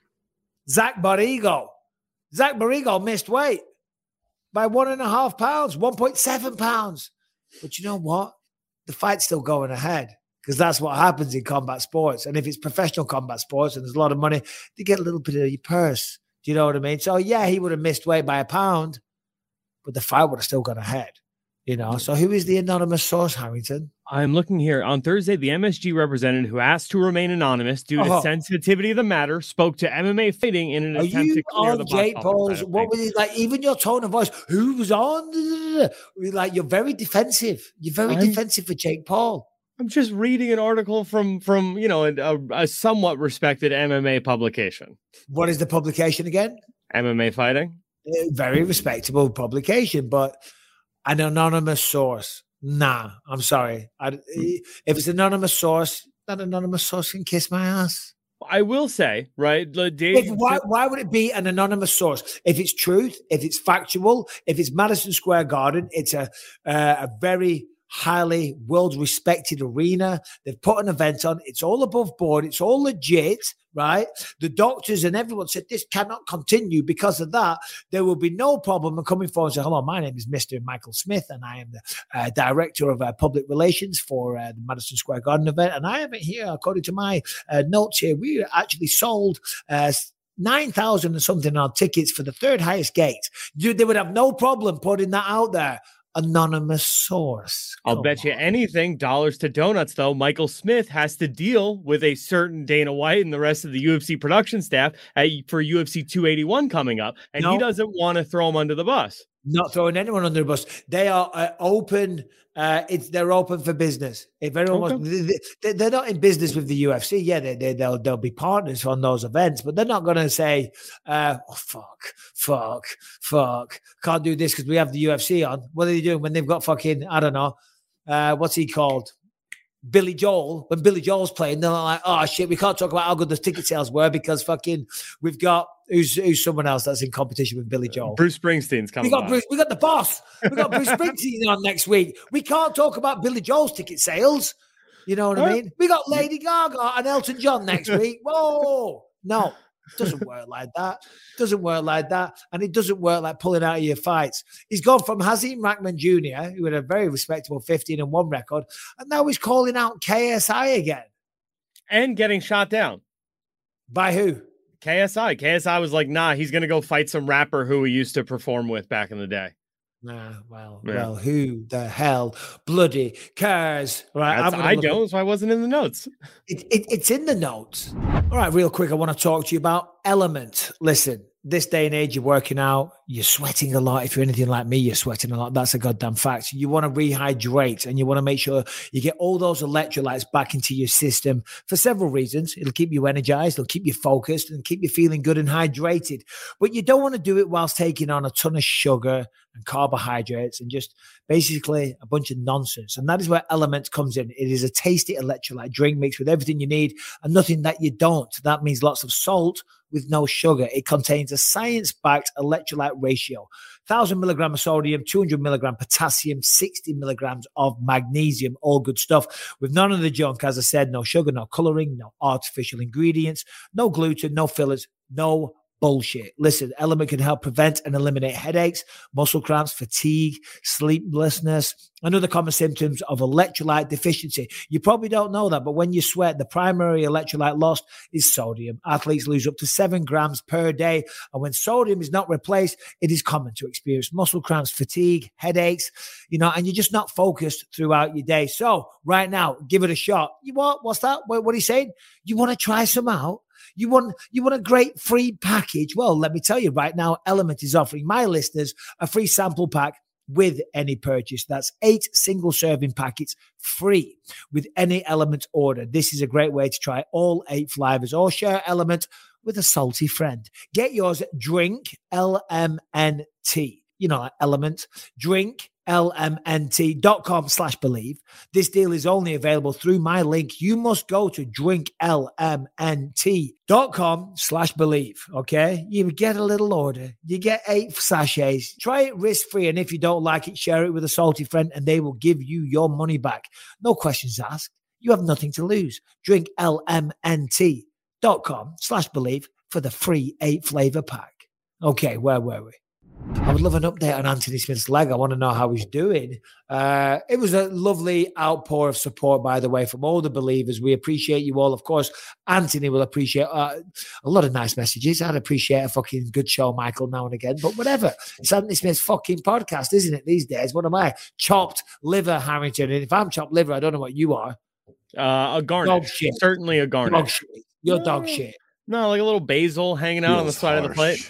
Zach Borrego. Zach Borrego missed weight by 1.5 pounds, 1.7 pounds. But you know what? The fight's still going ahead because that's what happens in combat sports. And if it's professional combat sports and there's a lot of money, they get a little bit of your purse. Do you know what I mean? So, yeah, he would have missed weight by a pound, but the fight would have still gone ahead, you know? So who is the anonymous source, Harrington? I'm looking here. On Thursday, the MSG representative who asked to remain anonymous due to sensitivity of the matter spoke to MMA Fighting in an attempt to clear the Jake Paul's? What was it like? Even your tone of voice, who was on? Like, you're very defensive. You're very defensive for Jake Paul. I'm just reading an article from you know, a somewhat respected MMA publication. What is the publication again? MMA Fighting. Very respectable publication, but an anonymous source. Nah, I'm sorry. If it's an anonymous source, that anonymous source can kiss my ass. I will say, right? Why would it be an anonymous source? If it's truth, if it's factual, if it's Madison Square Garden, it's a very highly world-respected arena. They've put an event on. It's all above board. It's all legit, right? The doctors and everyone said this cannot continue because of that. There will be no problem in coming forward and saying, hello, my name is Mr. Michael Smith, and I am the director of public relations for the Madison Square Garden event. And I have it here, according to my notes here, we actually sold 9,000 and something on tickets for the third highest gate. They would have no problem putting that out there. Anonymous source. I'll bet you anything, dollars to donuts, though. Michael Smith has to deal with a certain Dana White and the rest of the UFC production staff for UFC 281 coming up, and he doesn't want to throw them under the bus. Not throwing anyone under the bus. They are open. They're open for business. If everyone wants, they're not in business with the UFC. Yeah, they'll be partners on those events, but they're not going to say, fuck, can't do this because we have the UFC on. What are they doing when they've got fucking, I don't know, what's he called? Billy Joel. When Billy Joel's playing, they're like, oh shit, we can't talk about how good the ticket sales were because fucking we've got who's someone else that's in competition with Billy Joel. Bruce Springsteen's coming. We got the boss. We got Bruce Springsteen on next week. We can't talk about Billy Joel's ticket sales. You know what I mean? We got Lady Gaga and Elton John next week. Whoa, no. It doesn't work like that. And it doesn't work like pulling out of your fights. He's gone from Hazeem Rahman Jr., who had a very respectable 15-1 record, and now he's calling out KSI again. And getting shot down. By who? KSI. KSI was like, nah, he's going to go fight some rapper who he used to perform with back in the day. Well, who the hell bloody cares? Right, I don't, so I wasn't in the notes. It's in the notes. All right, real quick, I want to talk to you about Element. Listen, this day and age, you're working out, you're sweating a lot. If you're anything like me, you're sweating a lot. That's a goddamn fact. You want to rehydrate and you want to make sure you get all those electrolytes back into your system for several reasons. It'll keep you energized, it'll keep you focused and keep you feeling good and hydrated. But you don't want to do it whilst taking on a ton of sugar and carbohydrates and just basically a bunch of nonsense. And that is where Element comes in. It is a tasty electrolyte drink mixed with everything you need and nothing that you don't. That means lots of salt, with no sugar. It contains a science-backed electrolyte ratio. 1,000 milligrams of sodium, 200 milligrams potassium, 60 milligrams of magnesium, all good stuff with none of the junk. As I said, no sugar, no coloring, no artificial ingredients, no gluten, no fillers, no bullshit. Listen, Element can help prevent and eliminate headaches, muscle cramps, fatigue, sleeplessness, and other common symptoms of electrolyte deficiency. You probably don't know that, but when you sweat, the primary electrolyte lost is sodium. Athletes lose up to 7 grams per day. And when sodium is not replaced, it is common to experience muscle cramps, fatigue, headaches, and you're just not focused throughout your day. So right now, give it a shot. You what? What's that? What are you saying? You want to try some out? You want a great free package? Well, let me tell you right now, Element is offering my listeners a free sample pack with any purchase. That's 8 single serving packets free with any Element order. This is a great way to try all 8 flavors or share Element with a salty friend. Get yours at Drink LMNT. Element. Drink lmnt.com/believe. This deal is only available through my link. You must go to drinklmnt.com/believe. Okay. You get a little order. You get 8 sachets. Try it risk-free. And if you don't like it, share it with a salty friend and they will give you your money back. No questions asked. You have nothing to lose. Drink lmnt.com/believe for the free 8 flavor pack. Okay. Where were we? I would love an update on Anthony Smith's leg. I want to know how he's doing. It was a lovely outpour of support, by the way, from all the believers. We appreciate you all. Of course, Anthony will appreciate a lot of nice messages. I'd appreciate a fucking good show, Michael, now and again. But whatever. It's Anthony Smith's fucking podcast, isn't it, these days? What am I? Chopped liver, Harrington. And if I'm chopped liver, I don't know what you are. A garnish. Dog shit. Certainly a garnish. Dog shit. You're dog shit. No, like a little basil hanging out on the side of the plate.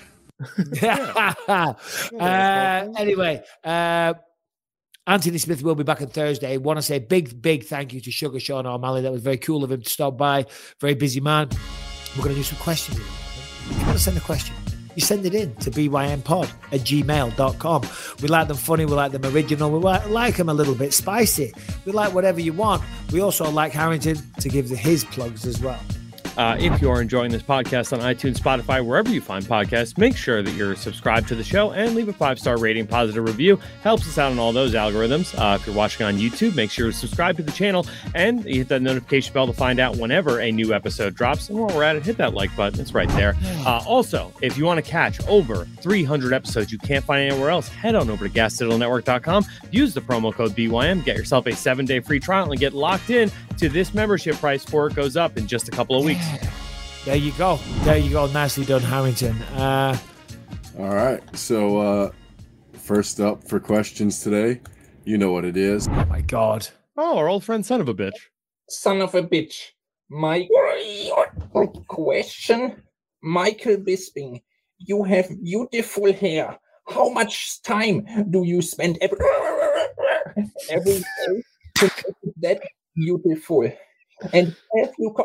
Anyway, Anthony Smith will be back on Thursday. I want to say big thank you to Sugar Sean O'Malley. That was very cool of him to stop by. Very busy man. We're going to do some questions. If you want to send a question, you send it in to bympod@gmail.com. We like them funny. We like them original. We like them a little bit spicy. We like whatever you want. We also like Harrington to give his plugs as well. If you are enjoying this podcast on iTunes, Spotify, wherever you find podcasts, make sure that you're subscribed to the show and leave a 5-star rating, positive review. Helps us out on all those algorithms. If you're watching on YouTube, make sure to subscribe to the channel and you hit that notification bell to find out whenever a new episode drops. And while we're at it, hit that like button. It's right there. Also, if you want to catch over 300 episodes you can't find anywhere else, head on over to GasDigitalNetwork.com. Use the promo code BYM. Get yourself a 7-day free trial and get locked in to this membership price before it goes up in just a couple of weeks. There you go. Nicely done, Harrington. All right. So first up for questions today, you know what it is. Oh, my God. Oh, our old friend, son of a bitch. Son of a bitch. My question, Michael Bisping, you have beautiful hair. How much time do you spend every day to make that beautiful? And have you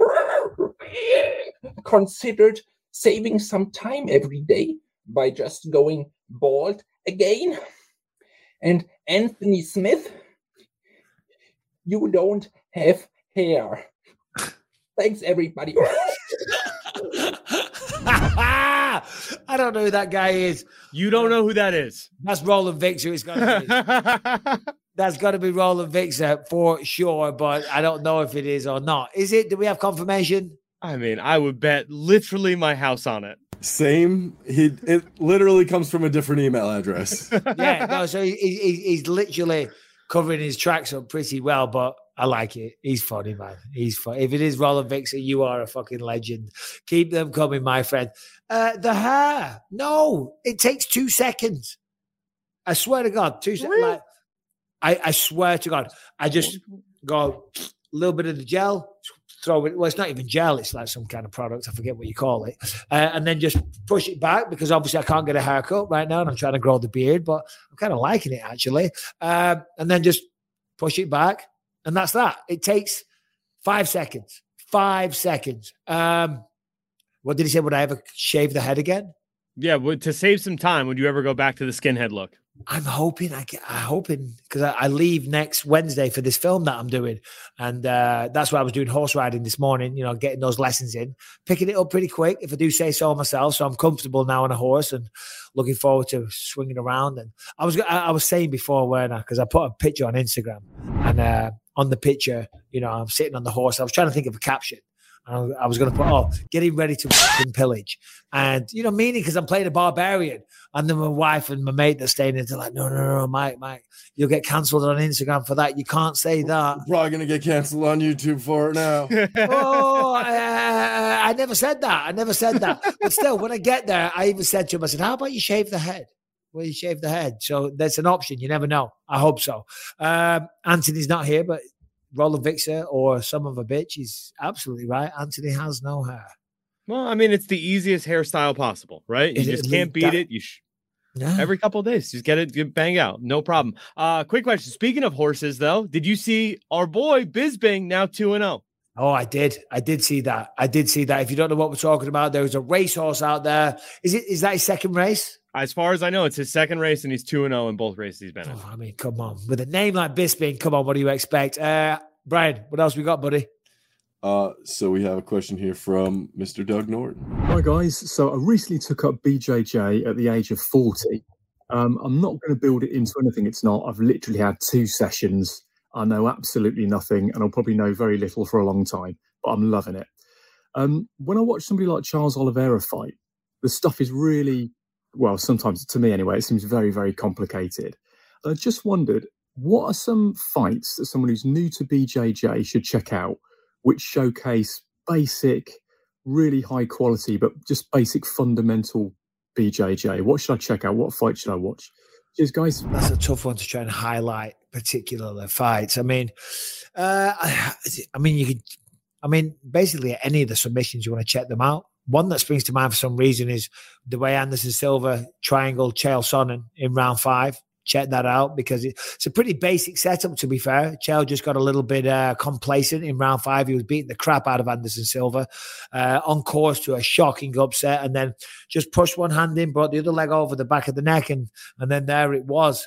considered saving some time every day by just going bald again? And Anthony Smith, you don't have hair. Thanks, everybody. I don't know who that guy is. You don't know who that is? That's Roland Victor. It's got to be. That's got to be Roland Victor for sure, but I don't know if it is or not. Is it? Do we have confirmation? I mean, I would bet literally my house on it. Same. It literally comes from a different email address. Yeah, no, so he's literally covering his tracks up pretty well, but I like it. He's funny, man. He's fun. If it is Roland Victor, you are a fucking legend. Keep them coming, my friend. The hair. No, it takes 2 seconds. I swear to God, 2 seconds. Really? I swear to God, I just go a little bit of the gel, throw it. Well, it's not even gel. It's like some kind of product. I forget what you call it. And then just push it back because obviously I can't get a haircut right now and I'm trying to grow the beard, but I'm kind of liking it actually. And then just push it back. And that's that. It takes 5 seconds. 5 seconds. What did he say? Would I ever shave the head again? Yeah, to save some time, would you ever go back to the skinhead look? I'm hoping because I leave next Wednesday for this film that I'm doing, and that's why I was doing horse riding this morning. You know, getting those lessons in, picking it up pretty quick, if I do say so myself. So I'm comfortable now on a horse and looking forward to swinging around. And I was saying before, weren't I? Because I put a picture on Instagram, and on the picture, you know, I'm sitting on the horse. I was trying to think of a caption. I was going to put, getting ready to pillage. And, you know, meaning because I'm playing a barbarian. And then my wife and my mate that's staying in, they're like, no, Mike, you'll get cancelled on Instagram for that. You can't say that. We're probably going to get cancelled on YouTube for it now. I never said that. But still, when I get there, I even said to him, I said, how about you shave the head? Well, you shave the head. So that's an option. You never know. I hope so. Anthony's not here, but Roland Vixer or some of a bitch, he's absolutely right. Anthony has no hair. Well, I mean, it's the easiest hairstyle possible, right? You just can't beat it. Every couple of days, just get it, bang out. No problem. Quick question. Speaking of horses, though, did you see our boy Bisping now 2-0? Oh, I did. I did see that. If you don't know what we're talking about, there was a racehorse out there. Is that his second race? As far as I know, it's his second race, and he's 2-0 in both races he's been in. Oh, I mean, come on. With a name like Bisping, come on, what do you expect? Brian, what else we got, buddy? So we have a question here from Mr. Doug Norton. Hi, guys. So I recently took up BJJ at the age of 40. I'm not going to build it into anything it's not. I've literally had 2 sessions. I know absolutely nothing, and I'll probably know very little for a long time, but I'm loving it. When I watch somebody like Charles Oliveira fight, the stuff is really, well, sometimes to me anyway, it seems very, very complicated. I just wondered, what are some fights that someone who's new to BJJ should check out, which showcase basic, really high quality, but just basic fundamental BJJ? What should I check out? What fight should I watch? Cheers, guys. That's a tough one to try and highlight, particular fights. I mean, basically any of the submissions, you want to check them out. One that springs to mind for some reason is the way Anderson Silva triangled Chael Sonnen in round 5. Check that out because it's a pretty basic setup, to be fair. Chael just got a little bit complacent in round 5. He was beating the crap out of Anderson Silva, on course to a shocking upset, and then just pushed one hand in, brought the other leg over the back of the neck, and then there it was.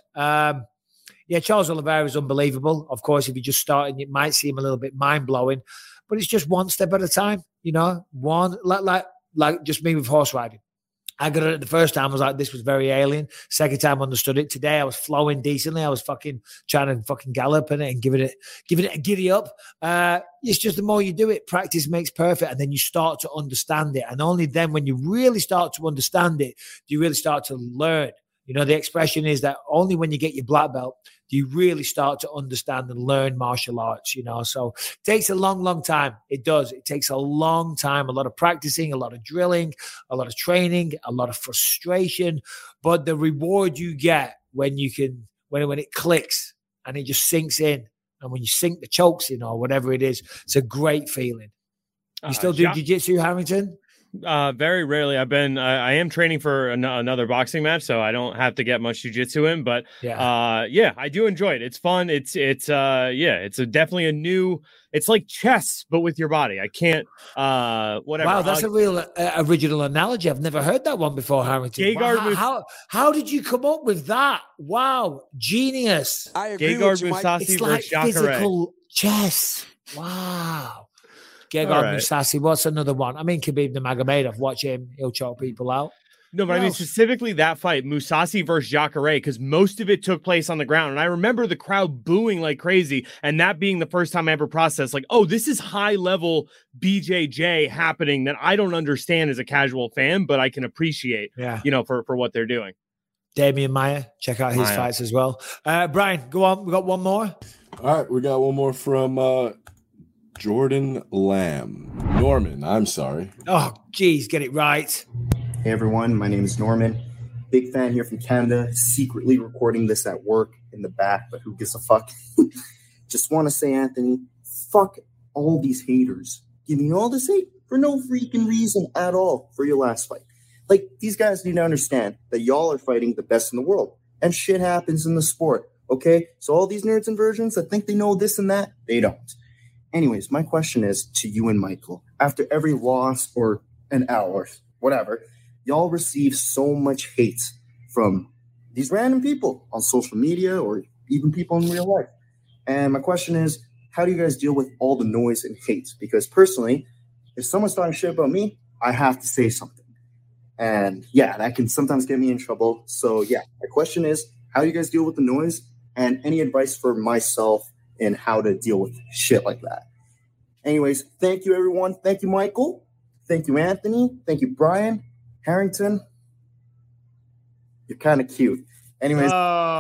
Charles Oliveira is unbelievable. Of course, if you're just starting, it might seem a little bit mind-blowing, but it's just one step at a time, you know, one, like just me with horse riding. I got it the first time. I was like, this was very alien. Second time, understood it. Today, I was flowing decently. I was fucking trying to fucking gallop in it and giving it a giddy up. It's just the more you do it, practice makes perfect. And then you start to understand it. And only then when you really start to understand it, do you really start to learn. You know, the expression is that only when you get your black belt do you really start to understand and learn martial arts, you know. So it takes a long, long time. It does. It takes a long time, a lot of practicing, a lot of drilling, a lot of training, a lot of frustration. But the reward you get when you can, when it clicks and it just sinks in, and when you sink the chokes in or whatever it is, it's a great feeling. You still do jiu-jitsu, Harrington? Very rarely. I am training for another boxing match, so I don't have to get much jiu-jitsu in, but I do enjoy it. It's fun. It's definitely a new, it's like chess, but with your body. I can't, whatever. Wow. That's a real original analogy. I've never heard that one before, Harrington. How did you come up with that? Wow. Genius. I agree with you, Mike. It's like physical chess. Wow. Gegard Mousasi, what's another one? I mean, Khabib Nurmagomedov, watch him. He'll choke people out. No, but I mean specifically that fight, Mousasi versus Jacare, because most of it took place on the ground. And I remember the crowd booing like crazy, and that being the first time I ever processed, like, oh, this is high-level BJJ happening that I don't understand as a casual fan, but I can appreciate, for what they're doing. Damian Maia, check out his fights as well. Brian, go on. We got one more. All right, we got one more from Jordan Lamb. Norman, I'm sorry. Oh, geez, get it right. Hey, everyone. My name is Norman. Big fan here from Canada. Secretly recording this at work in the back, but who gives a fuck? Just want to say, Anthony, fuck all these haters. Giving all this hate for no freaking reason at all for your last fight. Like, these guys need to understand that y'all are fighting the best in the world. And shit happens in the sport, okay? So all these nerds and virgins that think they know this and that, they don't. Anyways, my question is to you and Michael. After every loss or an L or whatever, y'all receive so much hate from these random people on social media or even people in real life. And my question is, how do you guys deal with all the noise and hate? Because personally, if someone's talking shit about me, I have to say something. And yeah, that can sometimes get me in trouble. So yeah, my question is, how do you guys deal with the noise? And any advice for myself in how to deal with shit like that? Anyways, thank you, everyone. Thank you, Michael. Thank you, Anthony. Thank you, Brian. Harrington. You're kind of cute. Anyways.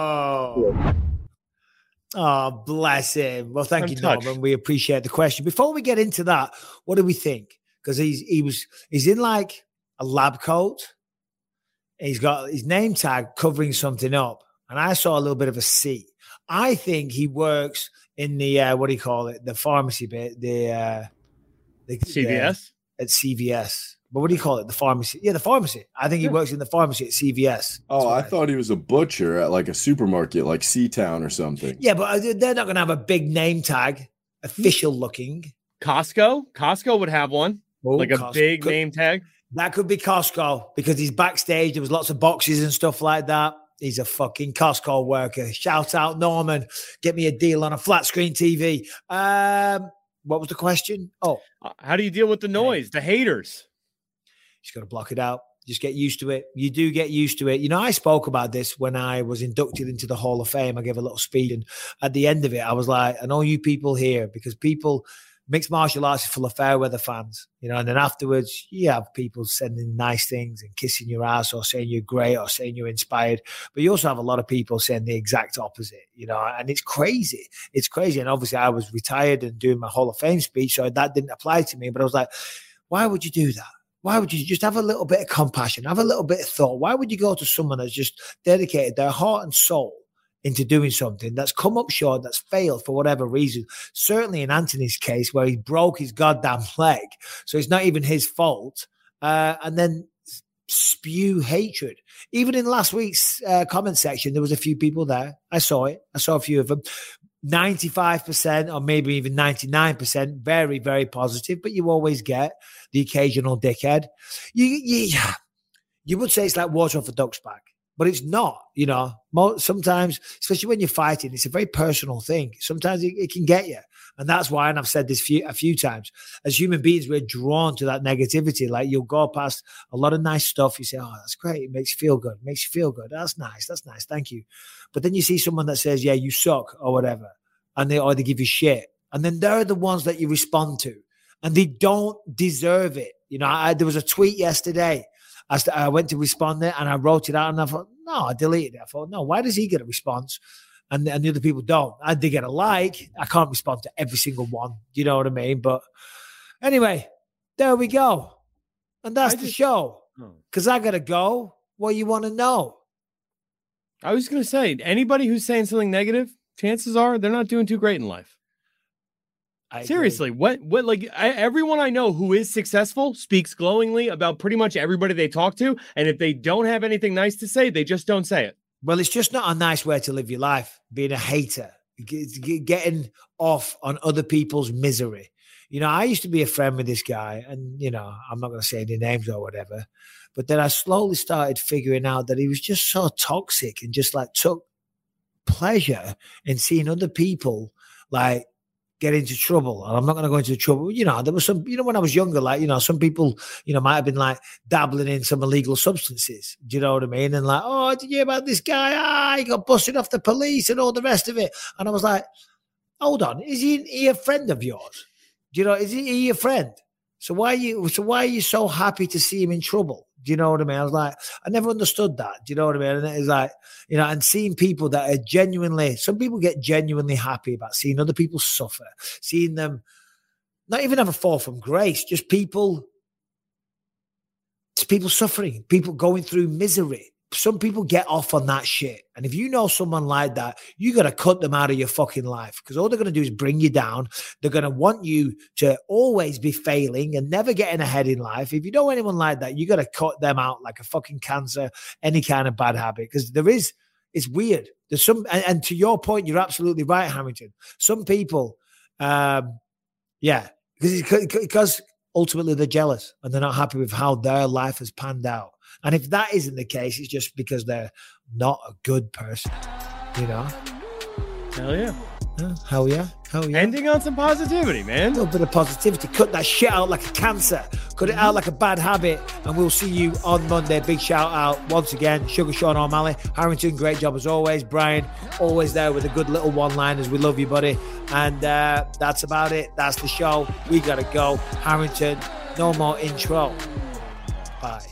Oh, bless him. Well, thank I'm you, touched. Norman. We appreciate the question. Before we get into that, what do we think? Because he's in like a lab coat. He's got his name tag covering something up. And I saw a little bit of a C. I think he works in the, what do you call it? The pharmacy bit, the CVS? At CVS. But what do you call it? The pharmacy. Yeah, the pharmacy. I think he works in the pharmacy at CVS. Oh, I thought he was a butcher at like a supermarket, like Seatown or something. Yeah, but they're not going to have a big name tag, official looking. Costco would have one, like a Costco. big name tag. That could be Costco because he's backstage. There was lots of boxes and stuff like that. He's a fucking Costco worker. Shout out, Norman. Get me a deal on a flat screen TV. What was the question? Oh. How do you deal with the noise, the haters? Just got to block it out. Just get used to it. You do get used to it. You know, I spoke about this when I was inducted into the Hall of Fame. I gave a little speech, and at the end of it, I was like, I know you people here, because mixed martial arts is full of fair weather fans, you know, and then afterwards you have people sending nice things and kissing your ass or saying you're great or saying you're inspired. But you also have a lot of people saying the exact opposite, you know, and it's crazy. It's crazy. And obviously I was retired and doing my Hall of Fame speech, so that didn't apply to me. But I was like, why would you do that? Why would you just have a little bit of compassion, have a little bit of thought? Why would you go to someone that's just dedicated their heart and soul into doing something that's come up short, that's failed for whatever reason? Certainly in Anthony's case, where he broke his goddamn leg, so it's not even his fault, and then spew hatred. Even in last week's comment section, there was a few people there. I saw it. I saw a few of them. 95% or maybe even 99%, very, very positive, but you always get the occasional dickhead. You would say it's like water off a duck's back, but it's not, you know. Sometimes, especially when you're fighting, it's a very personal thing. Sometimes it can get you. And that's why, and I've said this a few times, as human beings, we're drawn to that negativity. Like, you'll go past a lot of nice stuff. You say, oh, that's great. It makes you feel good. It makes you feel good. That's nice. That's nice. Thank you. But then you see someone that says, yeah, you suck or whatever, and they give you shit. And then they're the ones that you respond to, and they don't deserve it. You know, there was a tweet yesterday. I went to respond there and I wrote it out, and I thought, no, I deleted it. I thought, no, why does he get a response and the other people don't? I did get a like. I can't respond to every single one. You know what I mean? But anyway, there we go. And that's the show. Because I got to go. What you want to know? I was going to say, anybody who's saying something negative, chances are they're not doing too great in life. Seriously, what everyone I know who is successful speaks glowingly about pretty much everybody they talk to. And if they don't have anything nice to say, they just don't say it. Well, it's just not a nice way to live your life, being a hater, getting off on other people's misery. You know, I used to be a friend with this guy, and, you know, I'm not going to say any names or whatever, but then I slowly started figuring out that he was just so toxic and just like took pleasure in seeing other people like get into trouble. And I'm not going to go into trouble. You know, there was some, you know, when I was younger, like, you know, some people, you know, might have been like dabbling in some illegal substances. Do you know what I mean? And like, oh, did you hear about this guy? He got busted off the police and all the rest of it. And I was like, hold on, is he a friend of yours? Do you know, is he your friend? So why are you so happy to see him in trouble? Do you know what I mean? I was like, I never understood that. Do you know what I mean? And it's like, you know, and seeing people that are genuinely, some people get genuinely happy about seeing other people suffer, seeing them not even have a fall from grace, just people suffering, people going through misery. Some people get off on that shit. And if you know someone like that, you got to cut them out of your fucking life, because all they're going to do is bring you down. They're going to want you to always be failing and never getting ahead in life. If you know anyone like that, you got to cut them out like a fucking cancer, any kind of bad habit, because it's weird. There's some, and to your point, you're absolutely right, Harrington. Some people, because ultimately they're jealous and they're not happy with how their life has panned out. And if that isn't the case, it's just because they're not a good person, you know? Hell yeah. Hell yeah. Hell yeah. Ending on some positivity, man. A little bit of positivity. Cut that shit out like a cancer. Cut it out like a bad habit. And we'll see you on Monday. Big shout out once again. Sugar Sean O'Malley. Harrington, great job as always. Brian, always there with a good little one-liners. We love you, buddy. And that's about it. That's the show. We got to go. Harrington, no more intro. Bye.